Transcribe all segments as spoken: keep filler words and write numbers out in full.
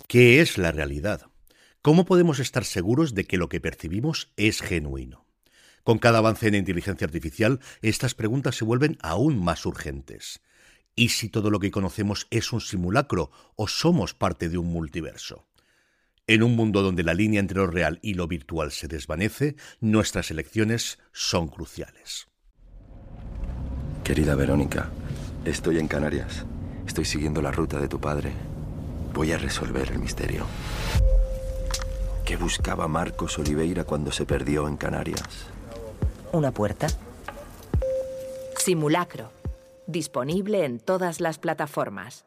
¿Qué es la realidad? ¿Cómo podemos estar seguros de que lo que percibimos es genuino? Con cada avance en inteligencia artificial, estas preguntas se vuelven aún más urgentes. ¿Y si todo lo que conocemos es un simulacro o somos parte de un multiverso? En un mundo donde la línea entre lo real y lo virtual se desvanece, nuestras elecciones son cruciales. Querida Verónica, estoy en Canarias. Estoy siguiendo la ruta de tu padre. Voy a resolver el misterio. ¿Qué buscaba Marcos Oliveira cuando se perdió en Canarias? ¿Una puerta? Simulacro. Disponible en todas las plataformas.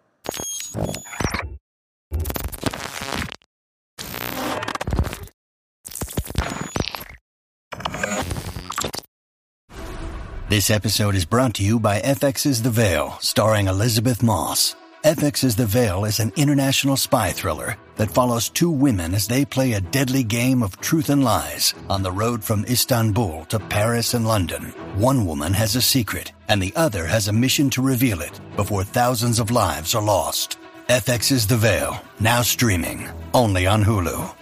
This episode is brought to you by F X's The Veil, starring Elizabeth Moss. F X's The Veil is an international spy thriller that follows two women as they play a deadly game of truth and lies on the road from Istanbul to Paris and London. One woman has a secret, and the other has a mission to reveal it before thousands of lives are lost. F X's The Veil, now streaming, only on Hulu.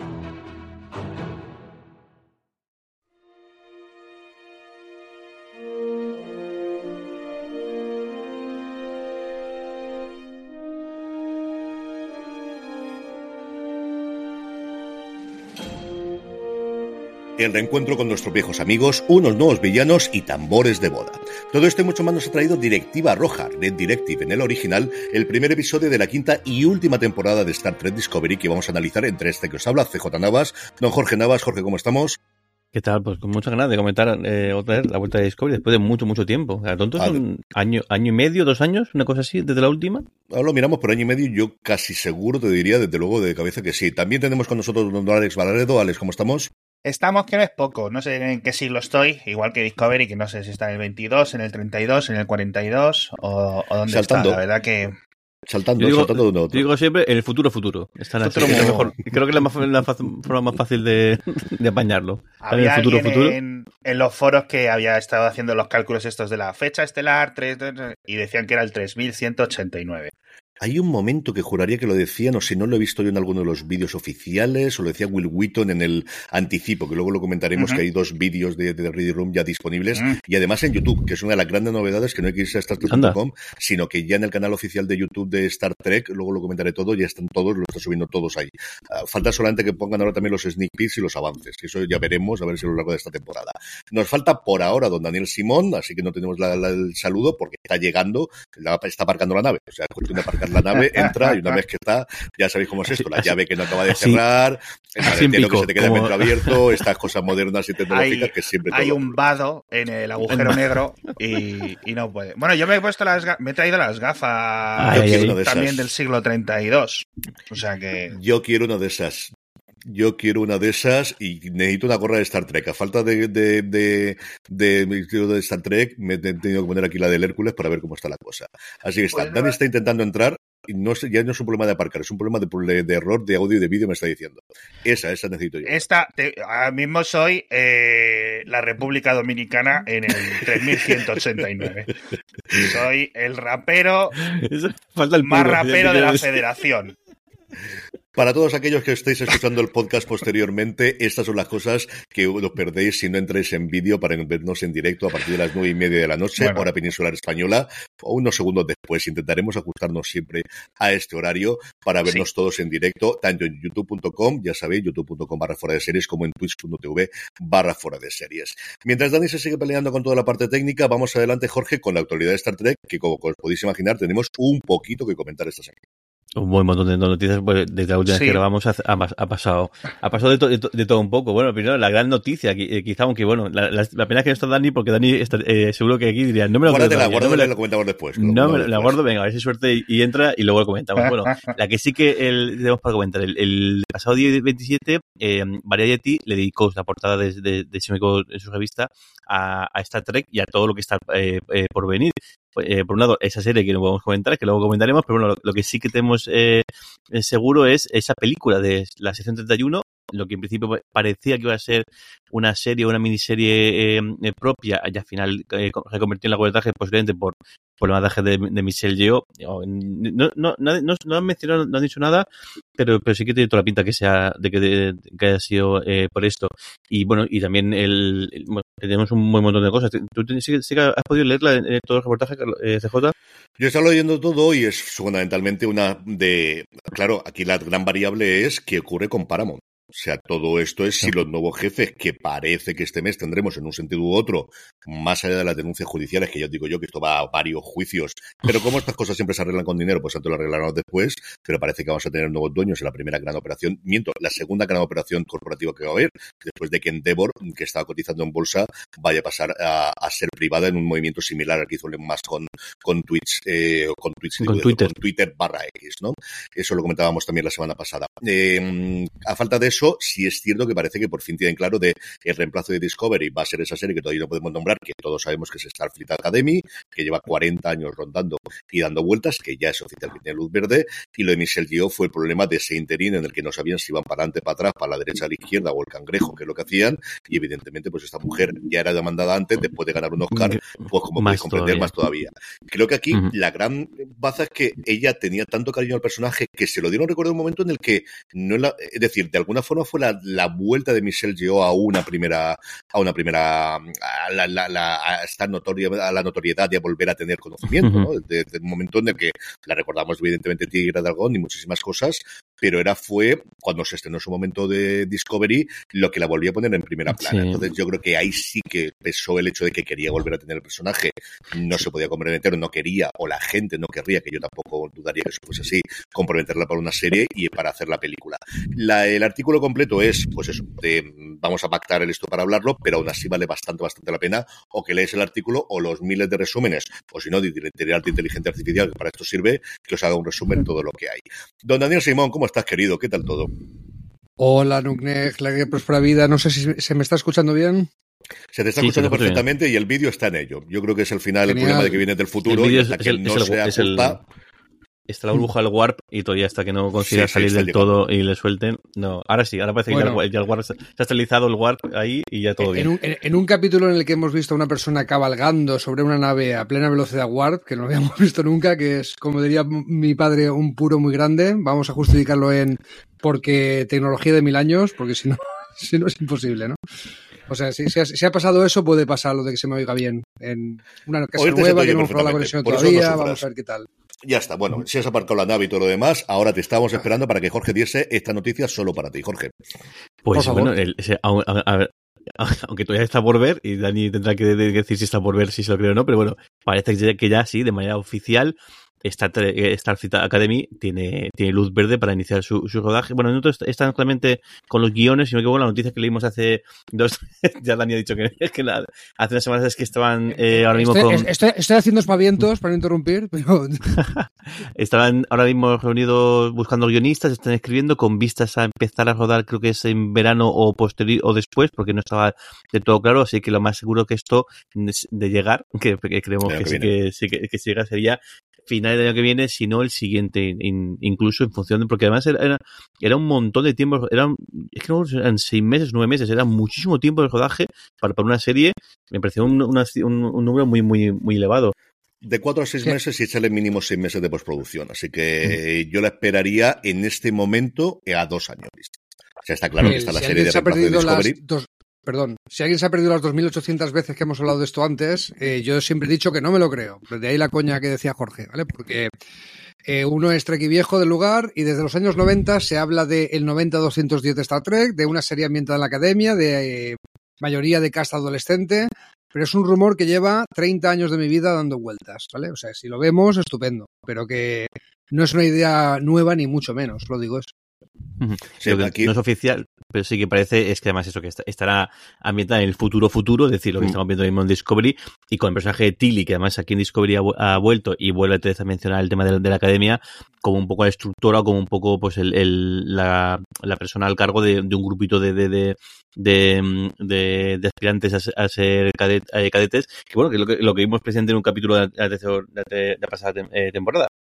El reencuentro con nuestros viejos amigos, unos nuevos villanos y tambores de boda. Todo esto y mucho más nos ha traído Directiva Roja, Red Directive en el original, el primer episodio de la quinta y última temporada de Star Trek Discovery que vamos a analizar entre este que os habla, C J Navas, don Jorge Navas. Jorge, ¿cómo estamos? ¿Qué tal? Pues con muchas ganas de comentar eh, otra vez la vuelta de Discovery después de mucho, mucho tiempo. ¿A tontos son año, año y medio, dos años, una cosa así, desde la última? Ahora lo miramos por año y medio y yo casi seguro te diría desde luego de cabeza que sí. También tenemos con nosotros don Alex Valaredo. Alex, ¿cómo estamos? Estamos que no es poco, no sé en qué siglo estoy, igual que Discovery, que no sé si está en el veintidós, en el treinta y dos, en el cuarenta y dos o, o dónde Saltando. está, la verdad que... Saltando, yo digo, saltando de uno a otro. Yo digo siempre en el futuro futuro. Están así, Futuro es muy- mejor. Creo que es la, más, la fa- forma más fácil de, de apañarlo. Están en Había el futuro alguien futuro. En, en los foros que había estado haciendo los cálculos estos de la fecha estelar tres, y decían que era el tres mil ciento ochenta y nueve. Hay un momento que juraría que lo decían, o si no lo he visto yo en alguno de los vídeos oficiales, o lo decía Will Wheaton en el anticipo, que luego lo comentaremos, Uh-huh. que hay dos vídeos de, de Ready Room ya disponibles, Uh-huh. y además en YouTube, que es una de las grandes novedades, que no hay que irse a Star Trek punto com, sino que ya en el canal oficial de YouTube de Star Trek, luego lo comentaré todo, ya están todos, lo están subiendo todos ahí. Uh, falta solamente que pongan ahora también los sneak peeks y los avances, que eso ya veremos, a ver si a lo largo de esta temporada. Nos falta por ahora don Daniel Simón, así que no tenemos la, la, el saludo, porque está llegando, la, está aparcando la nave, o sea, es cuestión de aparcar la nave, entra, y una vez que está, ya sabéis cómo es esto, la llave que no acaba de cerrar, el maletero que se te queda dentro abierto, estas cosas modernas y tecnológicas Hay, que siempre hay todo. un vado en el agujero negro y, y no puede. Bueno, yo me he puesto las ga- me he traído las gafas Ay, ay, ay. de también esas. del siglo treinta y dos. O sea que... Yo quiero una de esas. Yo quiero una de esas y necesito una gorra de Star Trek. A falta de de de, de, de, de Star Trek, me he tenido que poner aquí la del Hércules para ver cómo está la cosa. Así que está. Pues no- Dani está intentando entrar y no es, ya no es un problema de aparcar, es un problema de, de error de audio y de vídeo, me está diciendo. Esa, esa necesito yo. Esta, te- ahora mismo soy eh, la República Dominicana en el tres mil ciento ochenta y nueve. Soy el rapero Eso, falta el más puro, ya rapero te de la quedas- Federación. Para todos aquellos que estéis escuchando el podcast posteriormente, estas son las cosas que os perdéis si no entráis en vídeo para vernos en directo a partir de las nueve y media de la noche, Bueno. hora peninsular española, o unos segundos después. Intentaremos ajustarnos siempre a este horario para vernos Sí. todos en directo, tanto en youtube punto com, ya sabéis, youtube punto com barra fuera de series, como en twitch punto tv barra fuera de series. Mientras Dani se sigue peleando con toda la parte técnica, vamos adelante, Jorge, con la actualidad de Star Trek, que como os podéis imaginar, tenemos un poquito que comentar esta semana. Un buen montón de noticias, pues, desde la última Sí. vez que grabamos ha, ha, ha pasado ha pasado de, to, de, to, de todo un poco. Bueno, primero la gran noticia, eh, quizá, aunque bueno, la, la, la pena es que no está Dani, porque Dani está, eh, seguro que aquí diría, no me lo Guárdatela, creo todavía, guárdatela no me y lo comentamos después. No, comentamos me la después. guardo, venga, a ver si suerte y, y entra y luego lo comentamos. Bueno, la que sí que el, tenemos para comentar, el, el pasado día veintisiete, eh, Variety le dedicó la portada de, de, de Simeco en su revista a, a Star Trek y a todo lo que está eh, eh, por venir. Eh, por un lado, esa serie que no podemos comentar, que luego comentaremos, pero bueno, lo, lo que sí que tenemos eh, seguro es esa película de la sección treinta y uno, lo que en principio parecía que iba a ser una serie o una miniserie eh, propia, y al final eh, se convirtió en largometraje posiblemente por por el montaje de, de Michelle Yeoh. No, no, no, no, no han mencionado, no han dicho nada, pero, pero sí que tiene toda la pinta que sea de que, de, que haya sido eh, por esto. Y bueno, y también el, el bueno, tenemos un buen montón de cosas. ¿Tú sí, sí que has podido leerla en, en todo el reportaje, eh, C J? Yo he estado leyendo todo y es fundamentalmente una de... Claro, aquí la gran variable es qué ocurre con Paramount. O sea, todo esto es si los nuevos jefes, que parece que este mes tendremos en un sentido u otro, más allá de las denuncias judiciales, que ya os digo yo que esto va a varios juicios, pero como estas cosas siempre se arreglan con dinero, pues antes lo arreglaremos después, pero parece que vamos a tener nuevos dueños en la primera gran operación, miento, la segunda gran operación corporativa que va a haber, después de que Endeavor, que estaba cotizando en bolsa, vaya a pasar a, a ser privada en un movimiento similar al que hizo Elon Musk con, con Twitch, eh, con, Twitch con, digo, Twitter. con Twitter barra X, ¿no? Eso lo comentábamos también la semana pasada. Eh, a falta de eso, sí es cierto que parece que por fin tienen claro de el reemplazo de Discovery va a ser esa serie que todavía no podemos nombrar, que todos sabemos que es Starfleet Academy, que lleva cuarenta años rondando y dando vueltas, que ya es oficial que tiene luz verde, y lo de Michelle Yeoh fue el problema de ese interín en el que no sabían si iban para adelante, para atrás, para la derecha, a la izquierda o el cangrejo, que es lo que hacían, y evidentemente pues esta mujer ya era demandada antes, después de ganar un Oscar, pues como podéis comprender, todavía. más todavía. Creo que aquí uh-huh. la gran baza es que ella tenía tanto cariño al personaje que se lo dieron, recuerdo, un momento en el que no la, es decir, de alguna forma fue la, la vuelta de Michelle Yeoh a una primera, a una primera, a la, la, la a estar notoria, a la notoriedad y a volver a tener conocimiento, uh-huh. ¿no? Desde de un momento en el que la recordamos evidentemente Tigre Dragón y muchísimas cosas, pero era fue cuando se estrenó su momento de Discovery lo que la volvió a poner en primera plana. Sí. Entonces yo creo que ahí sí que pesó el hecho de que quería volver a tener el personaje, no se podía comprometer, no quería, o la gente no querría, que yo tampoco dudaría que eso fuese así, comprometerla para una serie y para hacer la película. La, el artículo completo es, pues eso, de, vamos a pactar el esto para hablarlo, pero aún así vale bastante, bastante la pena, o que lees el artículo, o los miles de resúmenes, o si no, de inteligencia artificial, que para esto sirve, que os haga un resumen de todo lo que hay. Don Daniel Simón, ¿cómo estás, querido? ¿Qué tal todo? Hola, Nuknek, la que próspera vida. No sé si se me está escuchando bien. Se te está sí, escuchando perfectamente bien. Y el vídeo está en ello. Yo creo que es el final, Genial. El problema de que viene del futuro, el y hasta es, que es el, no es el, se es ajusta... El... Está la burbuja del Warp y todavía hasta que no consiga sí, salir sí, del llegando. Todo y le suelten. No, ahora sí, ahora parece bueno, que ya el, ya el Warp se ha estabilizado el Warp ahí y ya todo en bien. Un, en, en un capítulo en el que hemos visto a una persona cabalgando sobre una nave a plena velocidad Warp, que no lo habíamos visto nunca, que es, como diría mi padre, un puro muy grande. Vamos a justificarlo en porque tecnología de mil años, porque si no, si no es imposible, ¿no? O sea, si, si, ha, si ha pasado eso, puede pasar lo de que se me oiga bien. En una casa Oírte nueva, que no hemos probado la conexión Por todavía, no vamos a ver qué tal. Ya está, bueno, si has aparcado la nave y todo lo demás, ahora te estamos esperando para que Jorge diese esta noticia solo para ti, Jorge. Pues bueno, el, ese, a, a, a ver, aunque todavía está por ver, y Dani tendrá que decir si está por ver, si se lo creo o no, pero bueno, parece que ya sí, de manera oficial, Starfleet Academy tiene, tiene luz verde para iniciar su, su rodaje. Bueno, nosotros estamos claramente con los guiones, si no me equivoco, la noticia que leímos hace dos, ya Dani ha dicho que, que la, hace unas semanas es que estaban eh, ahora mismo estoy, con... Estoy, estoy haciendo espavientos para no interrumpir, pero... Estaban ahora mismo reunidos buscando guionistas, están escribiendo con vistas a empezar a rodar, creo que es en verano o posterior o después, porque no estaba de todo claro, así que lo más seguro que esto de llegar, que, que creemos que, que sí que, sí que, que si llega sería final del año que viene, sino el siguiente, in, incluso en función de, porque además era, era un montón de tiempo, eran, es que no eran seis meses, nueve meses, era muchísimo tiempo de rodaje para, para una serie, me pareció un, una, un, un número muy, muy, muy elevado. De cuatro a seis sí. meses y échale mínimo seis meses de postproducción, así que mm. yo la esperaría en este momento a dos años. O sea, está claro eh, que está la si serie de reemplazo de Discovery. Dos... Perdón, si alguien se ha perdido las dos mil ochocientas veces que hemos hablado de esto antes, eh, yo siempre he dicho que no me lo creo. De ahí la coña que decía Jorge, ¿vale? Porque eh, uno es Trekkie viejo del lugar y desde los años noventa se habla del de noventa doscientos diez de Star Trek, de una serie ambientada en la academia, de eh, mayoría de cast adolescente, pero es un rumor que lleva treinta años de mi vida dando vueltas, ¿vale? O sea, si lo vemos, estupendo, pero que no es una idea nueva ni mucho menos, lo digo eso. Sí, lo que aquí no es oficial, pero sí que parece es que además eso que estará ambientada en el futuro futuro, es decir, lo que mm. estamos viendo mismo en Discovery, y con el personaje de Tilly, que además aquí en Discovery ha, ha vuelto y vuelve a mencionar el tema de la, de la academia como un poco la estructura o como un poco pues el, el la, la persona al cargo de, de un grupito de de, de, de, de, de aspirantes a, a ser cadet, a cadetes, que bueno, que es lo que, lo que vimos presente en un capítulo de la, de, de, de la pasada tem, eh, temporada.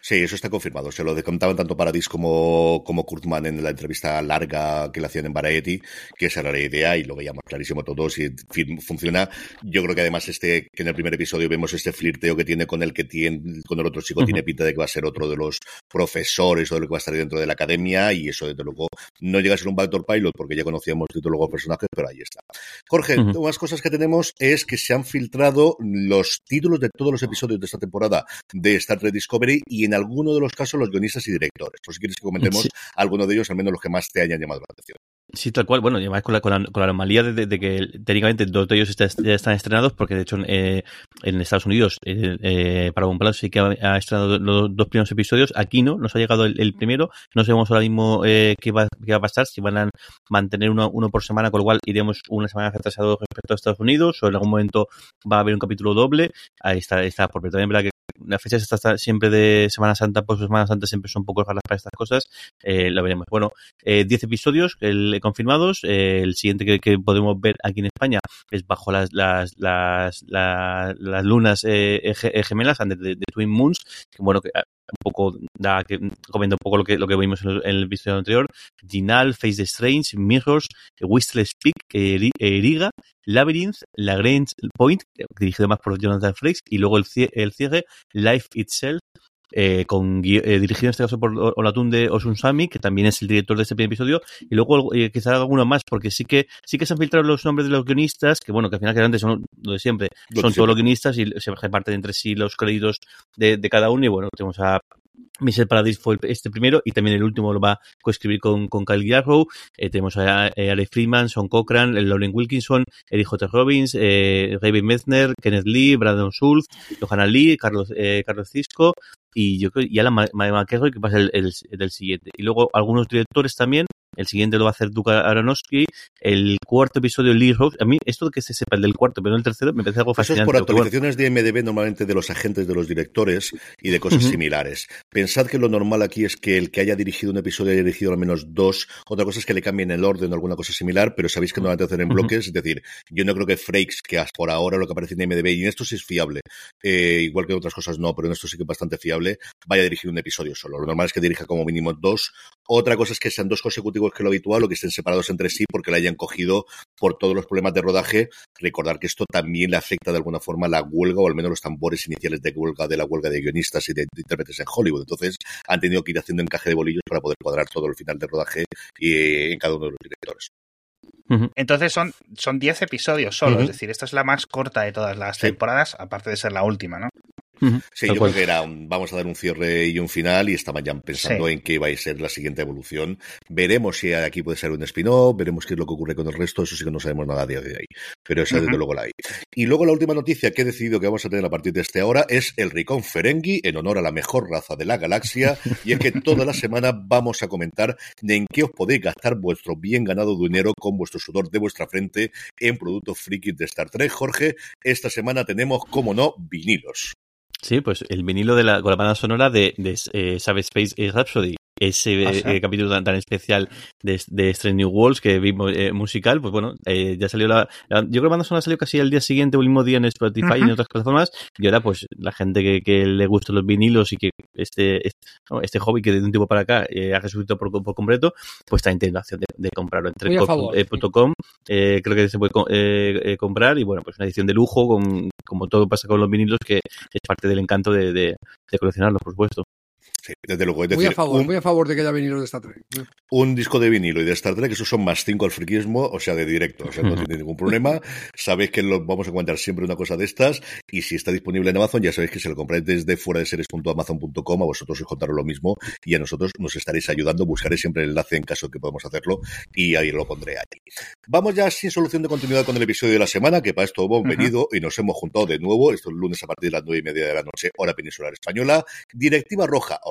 Sí, eso está confirmado. Se lo contaban tanto Paradis como, como Kurtzman en la entrevista larga que le hacían en Variety, que esa era la idea y lo veíamos clarísimo todos y en fin, funciona. Yo creo que además este, que en el primer episodio vemos este flirteo que tiene con el que tiene, con el otro chico, uh-huh. tiene pinta de que va a ser otro de los profesores o de lo que va a estar dentro de la academia y eso desde luego no llega a ser un backdoor pilot porque ya conocíamos de todos los personajes, pero ahí está. Jorge, uh-huh. unas cosas que tenemos es que se han filtrado los títulos de todos los episodios de esta temporada de Star Trek Discovery y en alguno de los casos los guionistas y directores. Por si quieres que comentemos sí. alguno de ellos, al menos los que más te hayan llamado la atención. Sí, tal cual. Bueno, y además con la, con la, con la anomalía de, de, de que técnicamente dos de ellos está, ya están estrenados, porque de hecho eh, en Estados Unidos eh, eh, Paramount Plus sí que ha, ha estrenado los dos primeros episodios. Aquí no, nos ha llegado el, el primero. No sabemos ahora mismo eh, qué, va, qué va a pasar, si van a mantener uno, uno por semana, con lo cual iremos una semana retrasado respecto a Estados Unidos, o en algún momento va a haber un capítulo doble. Ahí está, está por ver. También verdad que las fechas está siempre de Semana Santa, pues Semana Santa siempre son un poco raras para estas cosas. Eh, lo veremos. Bueno, eh, diez episodios el, confirmados. Eh, el siguiente que, que podemos ver aquí en España es Bajo las las las, las, las lunas eh, gemelas, de, de, de Twin Moons, que bueno, que un poco da que comenta un poco lo que lo que vimos en el, en el episodio anterior. Ginal, Face the Strange, Mirrors, Whistle Speak, Eriga, Labyrinth, Lagrange Point, dirigido más por Jonathan Frakes, y luego el, el cierre, Life Itself, eh, con eh, dirigido en este caso por Olatunde Osunsami, que también es el director de este primer episodio, y luego eh, quizá alguno más, porque sí que sí que se han filtrado los nombres de los guionistas, que bueno, que al final que antes son lo de siempre, son todos siempre. Los guionistas y se reparten entre sí los créditos de, de cada uno, y bueno, tenemos a Michel Paradis fue este primero y también el último lo va a coescribir con, con Kyle Jarrow. Eh, tenemos a, a Ari Freeman, Sean Cochran, Lauren Wilkinson, Eric J. Robbins, eh, Raven Messner, Kenneth Lee, Brandon Schultz, Johanna Lee, Carlos, eh, Carlos Cisco y yo creo y Alan McElroy, que pasa el, el, el del siguiente. Y luego algunos directores también. El siguiente lo va a hacer Duka Aronofsky. El cuarto episodio, Lee Rose. A mí, esto de que se sepa el del cuarto, pero no el tercero, me parece algo fascinante. Eso es por actualizaciones de I M D B normalmente de los agentes de los directores y de cosas uh-huh. similares. Pensad que lo normal aquí es que el que haya dirigido un episodio haya dirigido al menos dos. Otra cosa es que le cambien el orden o alguna cosa similar, pero sabéis que no van a hacer en bloques. Uh-huh. Es decir, yo no creo que Frakes, que hasta por ahora lo que aparece en I M D B, y en esto sí es fiable, eh, igual que en otras cosas no, pero en esto sí que es bastante fiable, vaya a dirigir un episodio solo. Lo normal es que dirija como mínimo dos. Otra cosa es que sean dos consecutivos, que lo habitual, o que estén separados entre sí porque la hayan cogido por todos los problemas de rodaje. Recordar que esto también le afecta de alguna forma a la huelga, o al menos los tambores iniciales de huelga de la huelga de guionistas y de, de intérpretes en Hollywood. Entonces han tenido que ir haciendo encaje de bolillos para poder cuadrar todo el final de rodaje y, en cada uno de los directores. Uh-huh. Entonces son son diez episodios solo, uh-huh. es decir, esta es la más corta de todas las sí. temporadas, aparte de ser la última, ¿no? Uh-huh. Sí, yo creo que era un, vamos a dar un cierre y un final, y estaban ya pensando sí. en qué va a ser la siguiente evolución. Veremos si aquí puede ser un spin-off, veremos qué es lo que ocurre con el resto, eso sí que no sabemos nada a día de ahí, pero esa uh-huh. desde luego la hay. Y luego la última noticia que he decidido que vamos a tener a partir de este ahora es el Ricón Ferengi, en honor a la mejor raza de la galaxia, y es que toda la semana vamos a comentar de en qué os podéis gastar vuestro bien ganado dinero con vuestro sudor de vuestra frente en productos frikis de Star Trek. Jorge, esta semana tenemos, como no, vinilos. Sí, pues el vinilo de la, con la banda sonora de, de eh, Savage Space Rhapsody. Ese eh, eh, capítulo tan, tan especial de, de Strange New Worlds que vimos eh, musical, pues bueno, eh, ya salió la, la... Yo creo que la banda sonora salió casi el día siguiente o el mismo día en Spotify uh-huh. y en otras plataformas, y ahora pues la gente que, que le gustan los vinilos y que este este, ¿no? este hobby que de un tiempo para acá eh, ha resucitado por, por completo, pues está en tentación de, de comprarlo en trek punto com. Eh, creo que se puede eh, eh, comprar, y bueno, pues una edición de lujo, con, como todo pasa con los vinilos, que es parte del encanto de, de, de coleccionarlos, por supuesto. Sí, desde luego. Es decir, muy a favor, un, muy a favor de que haya vinilo de Star Trek. Un disco de vinilo y de Star Trek, esos son más cinco al friquismo, o sea, de directo. O sea, no tiene ningún problema. Sabéis que lo vamos a comentar siempre una cosa de estas, y si está disponible en Amazon, ya sabéis que si lo compráis desde fuera de series punto amazon punto com, a vosotros os contaré lo mismo, y a nosotros nos estaréis ayudando. Buscaré siempre el enlace en caso de que podamos hacerlo, y ahí lo pondré allí. Vamos ya sin solución de continuidad con el episodio de la semana, que para esto hemos uh-huh. venido y nos hemos juntado de nuevo, estos lunes a partir de las nueve y media de la noche, hora peninsular española. Directiva roja,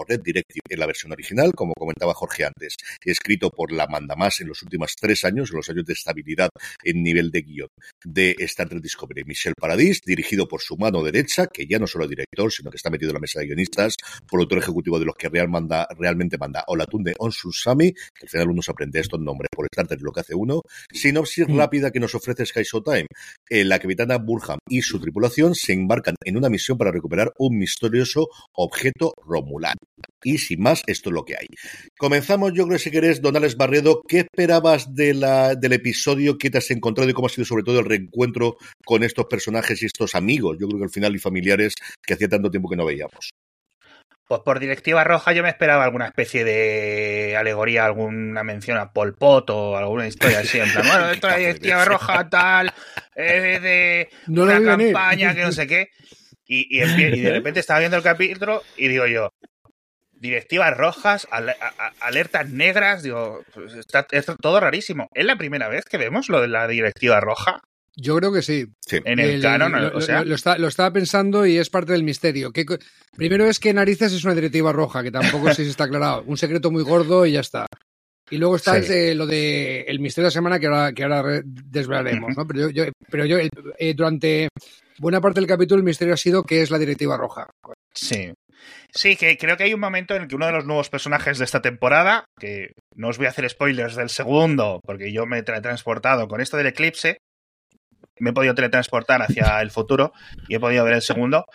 o Red Directive en la versión original, como comentaba Jorge antes, escrito por la mandamás en los últimos tres años, en los años de estabilidad en nivel de guión de Star Trek Discovery, Michel Paradis, dirigido por su mano derecha, que ya no solo es director, sino que está metido en la mesa de guionistas, productor ejecutivo de los que real manda, realmente manda Olatunde Onsusami, que al final uno se aprende estos nombres por Star Trek, lo que hace uno. Sinopsis mm. rápida que nos ofrece Sky Showtime. Eh, la capitana Burham y su tripulación se embarcan en una misión para recuperar un misterioso objeto romulano. Y sin más, esto es lo que hay. Comenzamos, yo creo, si querés, don Alex Barredo, ¿qué esperabas de la, del episodio? ¿Qué te has encontrado y cómo ha sido sobre todo el reencuentro con estos personajes y estos amigos? Yo creo que al final y familiares que hacía tanto tiempo que no veíamos. Pues por Directiva Roja yo me esperaba alguna especie de alegoría, alguna mención a Pol Pot o alguna historia así, en plan, bueno, esto es Directiva Roja tal, eh, de no una campaña que no sé qué, y, y, y de repente estaba viendo el capítulo y digo yo, directivas rojas, al, a, a, alertas negras, digo, pues está, está todo rarísimo. ¿Es la primera vez que vemos lo de la Directiva Roja? Yo creo que sí. sí. En el, el canon, lo, o sea... Lo, lo, está, lo estaba pensando y es parte del misterio. ¿Qué, primero es que narices es una directiva roja, que tampoco sé si está aclarado. Un secreto muy gordo y ya está. Y luego está sí. el, lo de el misterio de la semana que ahora, que ahora desvelaremos, ¿no? Pero yo, yo, pero yo eh, durante buena parte del capítulo el misterio ha sido qué es la directiva roja. Sí. Sí, que creo que hay un momento en el que uno de los nuevos personajes de esta temporada, que no os voy a hacer spoilers del segundo, porque yo me he teletransportado con esto del eclipse, me he podido teletransportar hacia el futuro y he podido ver el segundo.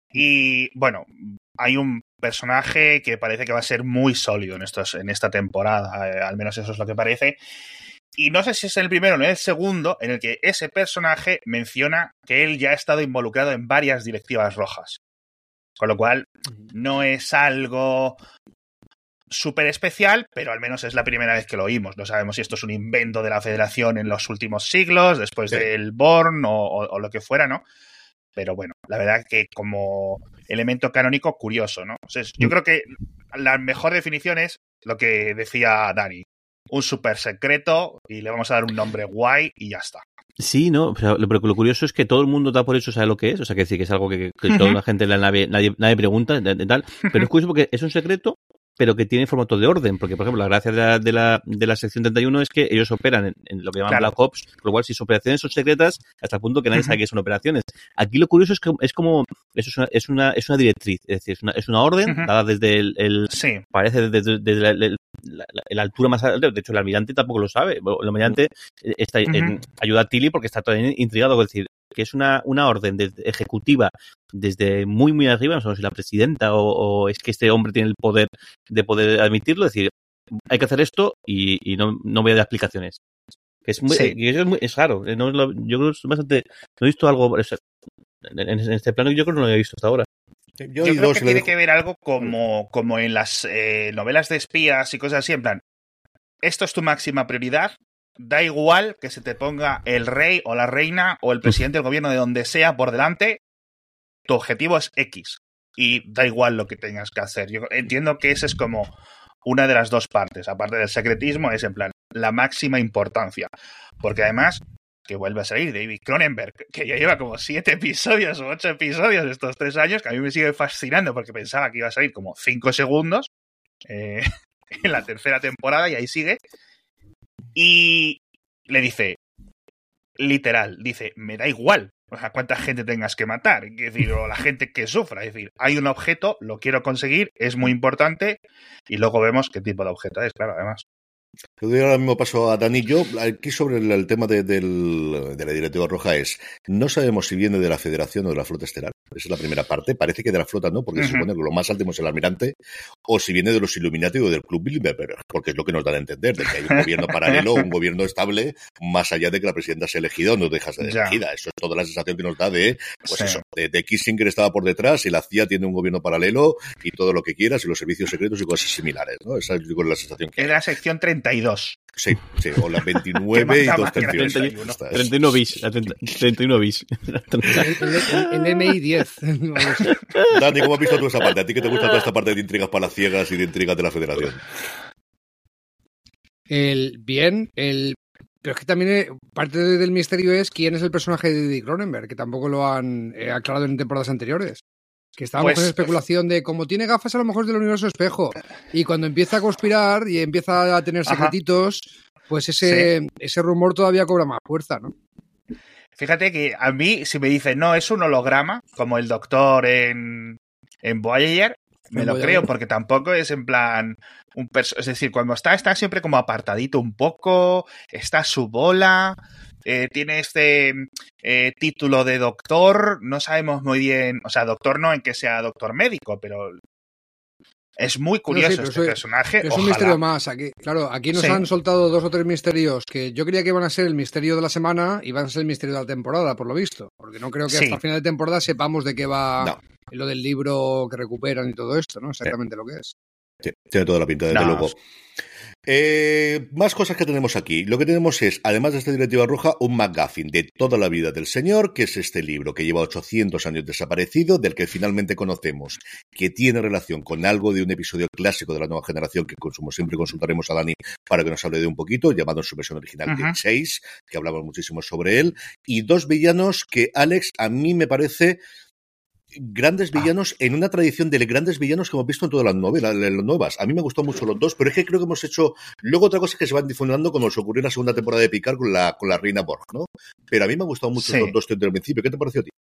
Y bueno, hay un personaje que parece que va a ser muy sólido en, estos, en esta temporada, eh, al menos eso es lo que parece. Y no sé si es el primero o el segundo en el que ese personaje menciona que él ya ha estado involucrado en varias directivas rojas. Con lo cual, no es algo súper especial, pero al menos es la primera vez que lo oímos. No sabemos si esto es un invento de la Federación en los últimos siglos, después sí. del Born o, o, o lo que fuera, ¿no? Pero bueno, la verdad que como elemento canónico, curioso, ¿no? O sea, yo creo que la mejor definición es lo que decía Dani. Un súper secreto y le vamos a dar un nombre guay y ya está. Sí, no, pero lo, pero lo curioso es que todo el mundo da por eso sabe lo que es, o sea, que decir que es algo que, que uh-huh. toda la gente en la nave, nadie, nadie pregunta, de, de tal, pero es curioso porque es un secreto, pero que tiene formato de orden, porque, por ejemplo, la gracia de la, de la, de la sección treinta y uno es que ellos operan en, en lo que llaman claro. Black Ops, por lo cual si sus operaciones son secretas, hasta el punto que nadie uh-huh. sabe que son operaciones. Aquí lo curioso es que es como, eso es una, es una, es una directriz, es decir, es una, es una orden uh-huh. dada desde el, el sí. parece desde, desde la, la, la, la altura más alta, de hecho el almirante tampoco lo sabe, el almirante está, uh-huh. en, ayuda a Tilly porque está todavía intrigado, es decir, que es una, una orden de, ejecutiva desde muy, muy arriba, no sé si la presidenta o, o es que este hombre tiene el poder de poder admitirlo, es decir, hay que hacer esto y, y no, no voy a dar explicaciones. Que es, muy, sí. que es, muy, es raro, no, lo, yo creo que es bastante, no he visto algo, en, en este plano yo creo que no lo he visto hasta ahora. Yo, yo creo que tiene dejo... que ver algo como, como en las eh, novelas de espías y cosas así, en plan, esto es tu máxima prioridad, da igual que se te ponga el rey o la reina o el presidente del gobierno de donde sea por delante, tu objetivo es X y da igual lo que tengas que hacer. Yo entiendo que esa es como una de las dos partes, aparte del secretismo, es en plan la máxima importancia, porque además que vuelve a salir David Cronenberg, que ya lleva como siete episodios o ocho episodios estos tres años, que a mí me sigue fascinando porque pensaba que iba a salir como cinco segundos eh, en la tercera temporada y ahí sigue. Y le dice, literal, dice, me da igual o sea, cuánta gente tengas que matar, es decir, o la gente que sufra, es decir, hay un objeto, lo quiero conseguir, es muy importante, y luego vemos qué tipo de objeto es, claro, además. Yo doy ahora mismo paso a Dani. Yo, aquí sobre el, el tema de, del, de la Directiva Roja es, no sabemos si viene de la Federación o de la Flota Estelar. Esa es la primera parte. Parece que de la Flota no, porque uh-huh. se supone que lo más alto es el almirante, o si viene de los Illuminati o del Club Bilderberg, porque es lo que nos dan a entender, de que hay un gobierno paralelo, un gobierno estable, más allá de que la presidenta sea elegida o no deja de ser elegida. Eso es toda la sensación que nos da de, pues sí. eso, de, de Kissinger estaba por detrás y la C I A tiene un gobierno paralelo y todo lo que quieras y los servicios secretos y cosas similares, ¿no? Esa es la sensación que es la sección treinta y dos. Sí, sí, o la veintinueve y dos tercios. treinta y uno bis, treinta y uno bis. En M I diez. Dani, ¿cómo has visto tú esa parte? ¿A ti que te gusta toda esta parte de intrigas palaciegas y de intrigas de la Federación? El bien, el pero es que también parte del misterio es quién es el personaje de David Cronenberg, que tampoco lo han eh, aclarado en temporadas anteriores. Que estábamos Pues- con especulación de como tiene gafas a lo mejor del universo espejo. Y cuando empieza a conspirar y empieza a tener Ajá. secretitos, pues ese, ese rumor todavía cobra más fuerza, ¿no? Fíjate que a mí, si me dicen, no, es un holograma, como el doctor en, en Voyager, me En lo Voyager. creo, porque tampoco es en plan un perso- es decir, cuando está, está siempre como apartadito un poco, está a su bola, eh, tiene este eh, título de doctor, no sabemos muy bien, o sea, doctor no en que sea doctor médico, pero es muy curioso No, sí, pero este eso- personaje. Es un Ojalá. misterio más. Aquí, claro, aquí nos Sí. han soltado dos o tres misterios que yo creía que iban a ser el misterio de la semana y van a ser el misterio de la temporada, por lo visto. Porque no creo que Sí. hasta el final de temporada sepamos de qué va No. lo del libro que recuperan y todo esto, ¿no? Exactamente lo que es. Sí, tiene toda la pinta, desde No. luego. Eh, más cosas que tenemos aquí. Lo que tenemos es, además de esta directiva roja, un MacGuffin de toda la vida del señor, que es este libro que lleva ochocientos años desaparecido, del que finalmente conocemos que tiene relación con algo de un episodio clásico de la nueva generación, que como siempre consultaremos a Dani para que nos hable de un poquito, llamado en su versión original Ujú. The Chase, que hablamos muchísimo sobre él, y dos villanos que, Alex, a mí me parece grandes villanos en una tradición de grandes villanos que hemos visto en todas las novelas, las nuevas. A mí me gustó mucho los dos, pero es que creo que hemos hecho luego otra cosa que se van difundiendo como nos ocurrió en la segunda temporada de Picard con la, con la Reina Borg, ¿no? Pero a mí me han gustado mucho Sí. los dos desde el principio. ¿Qué te pareció a ti?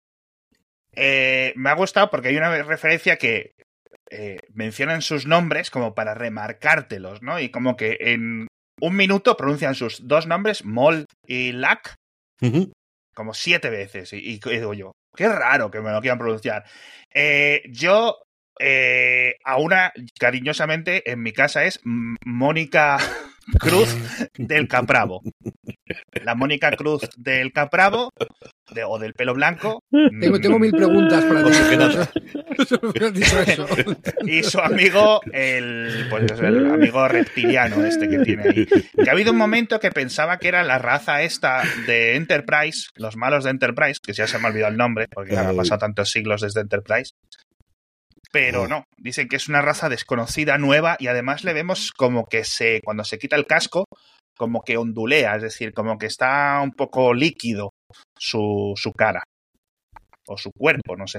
Eh, me ha gustado porque hay una referencia que eh, mencionan sus nombres como para remarcártelos, ¿no? Y como que en un minuto pronuncian sus dos nombres, Mol y Lack, Uh-huh. como siete veces. Y, y- y digo yo, qué raro que me lo quieran pronunciar. Eh, yo, eh, a una, cariñosamente, en mi casa es M- Mónica Cruz del Capravo. La Mónica Cruz del Capravo, de- o del pelo blanco. Tengo, tengo mil preguntas para ti. Pues que nada. Solo me has dicho eso. Y su amigo, el, pues, el amigo reptiliano este que tiene ahí. Que ha habido un momento que pensaba que era la raza esta de Enterprise, los malos de Enterprise, que ya se me ha olvidado el nombre, porque ya han pasado tantos siglos desde Enterprise. Pero no, dicen que es una raza desconocida, nueva, y además le vemos como que se, cuando se quita el casco, como que ondulea, es decir, como que está un poco líquido su, su cara. O su cuerpo, no sé.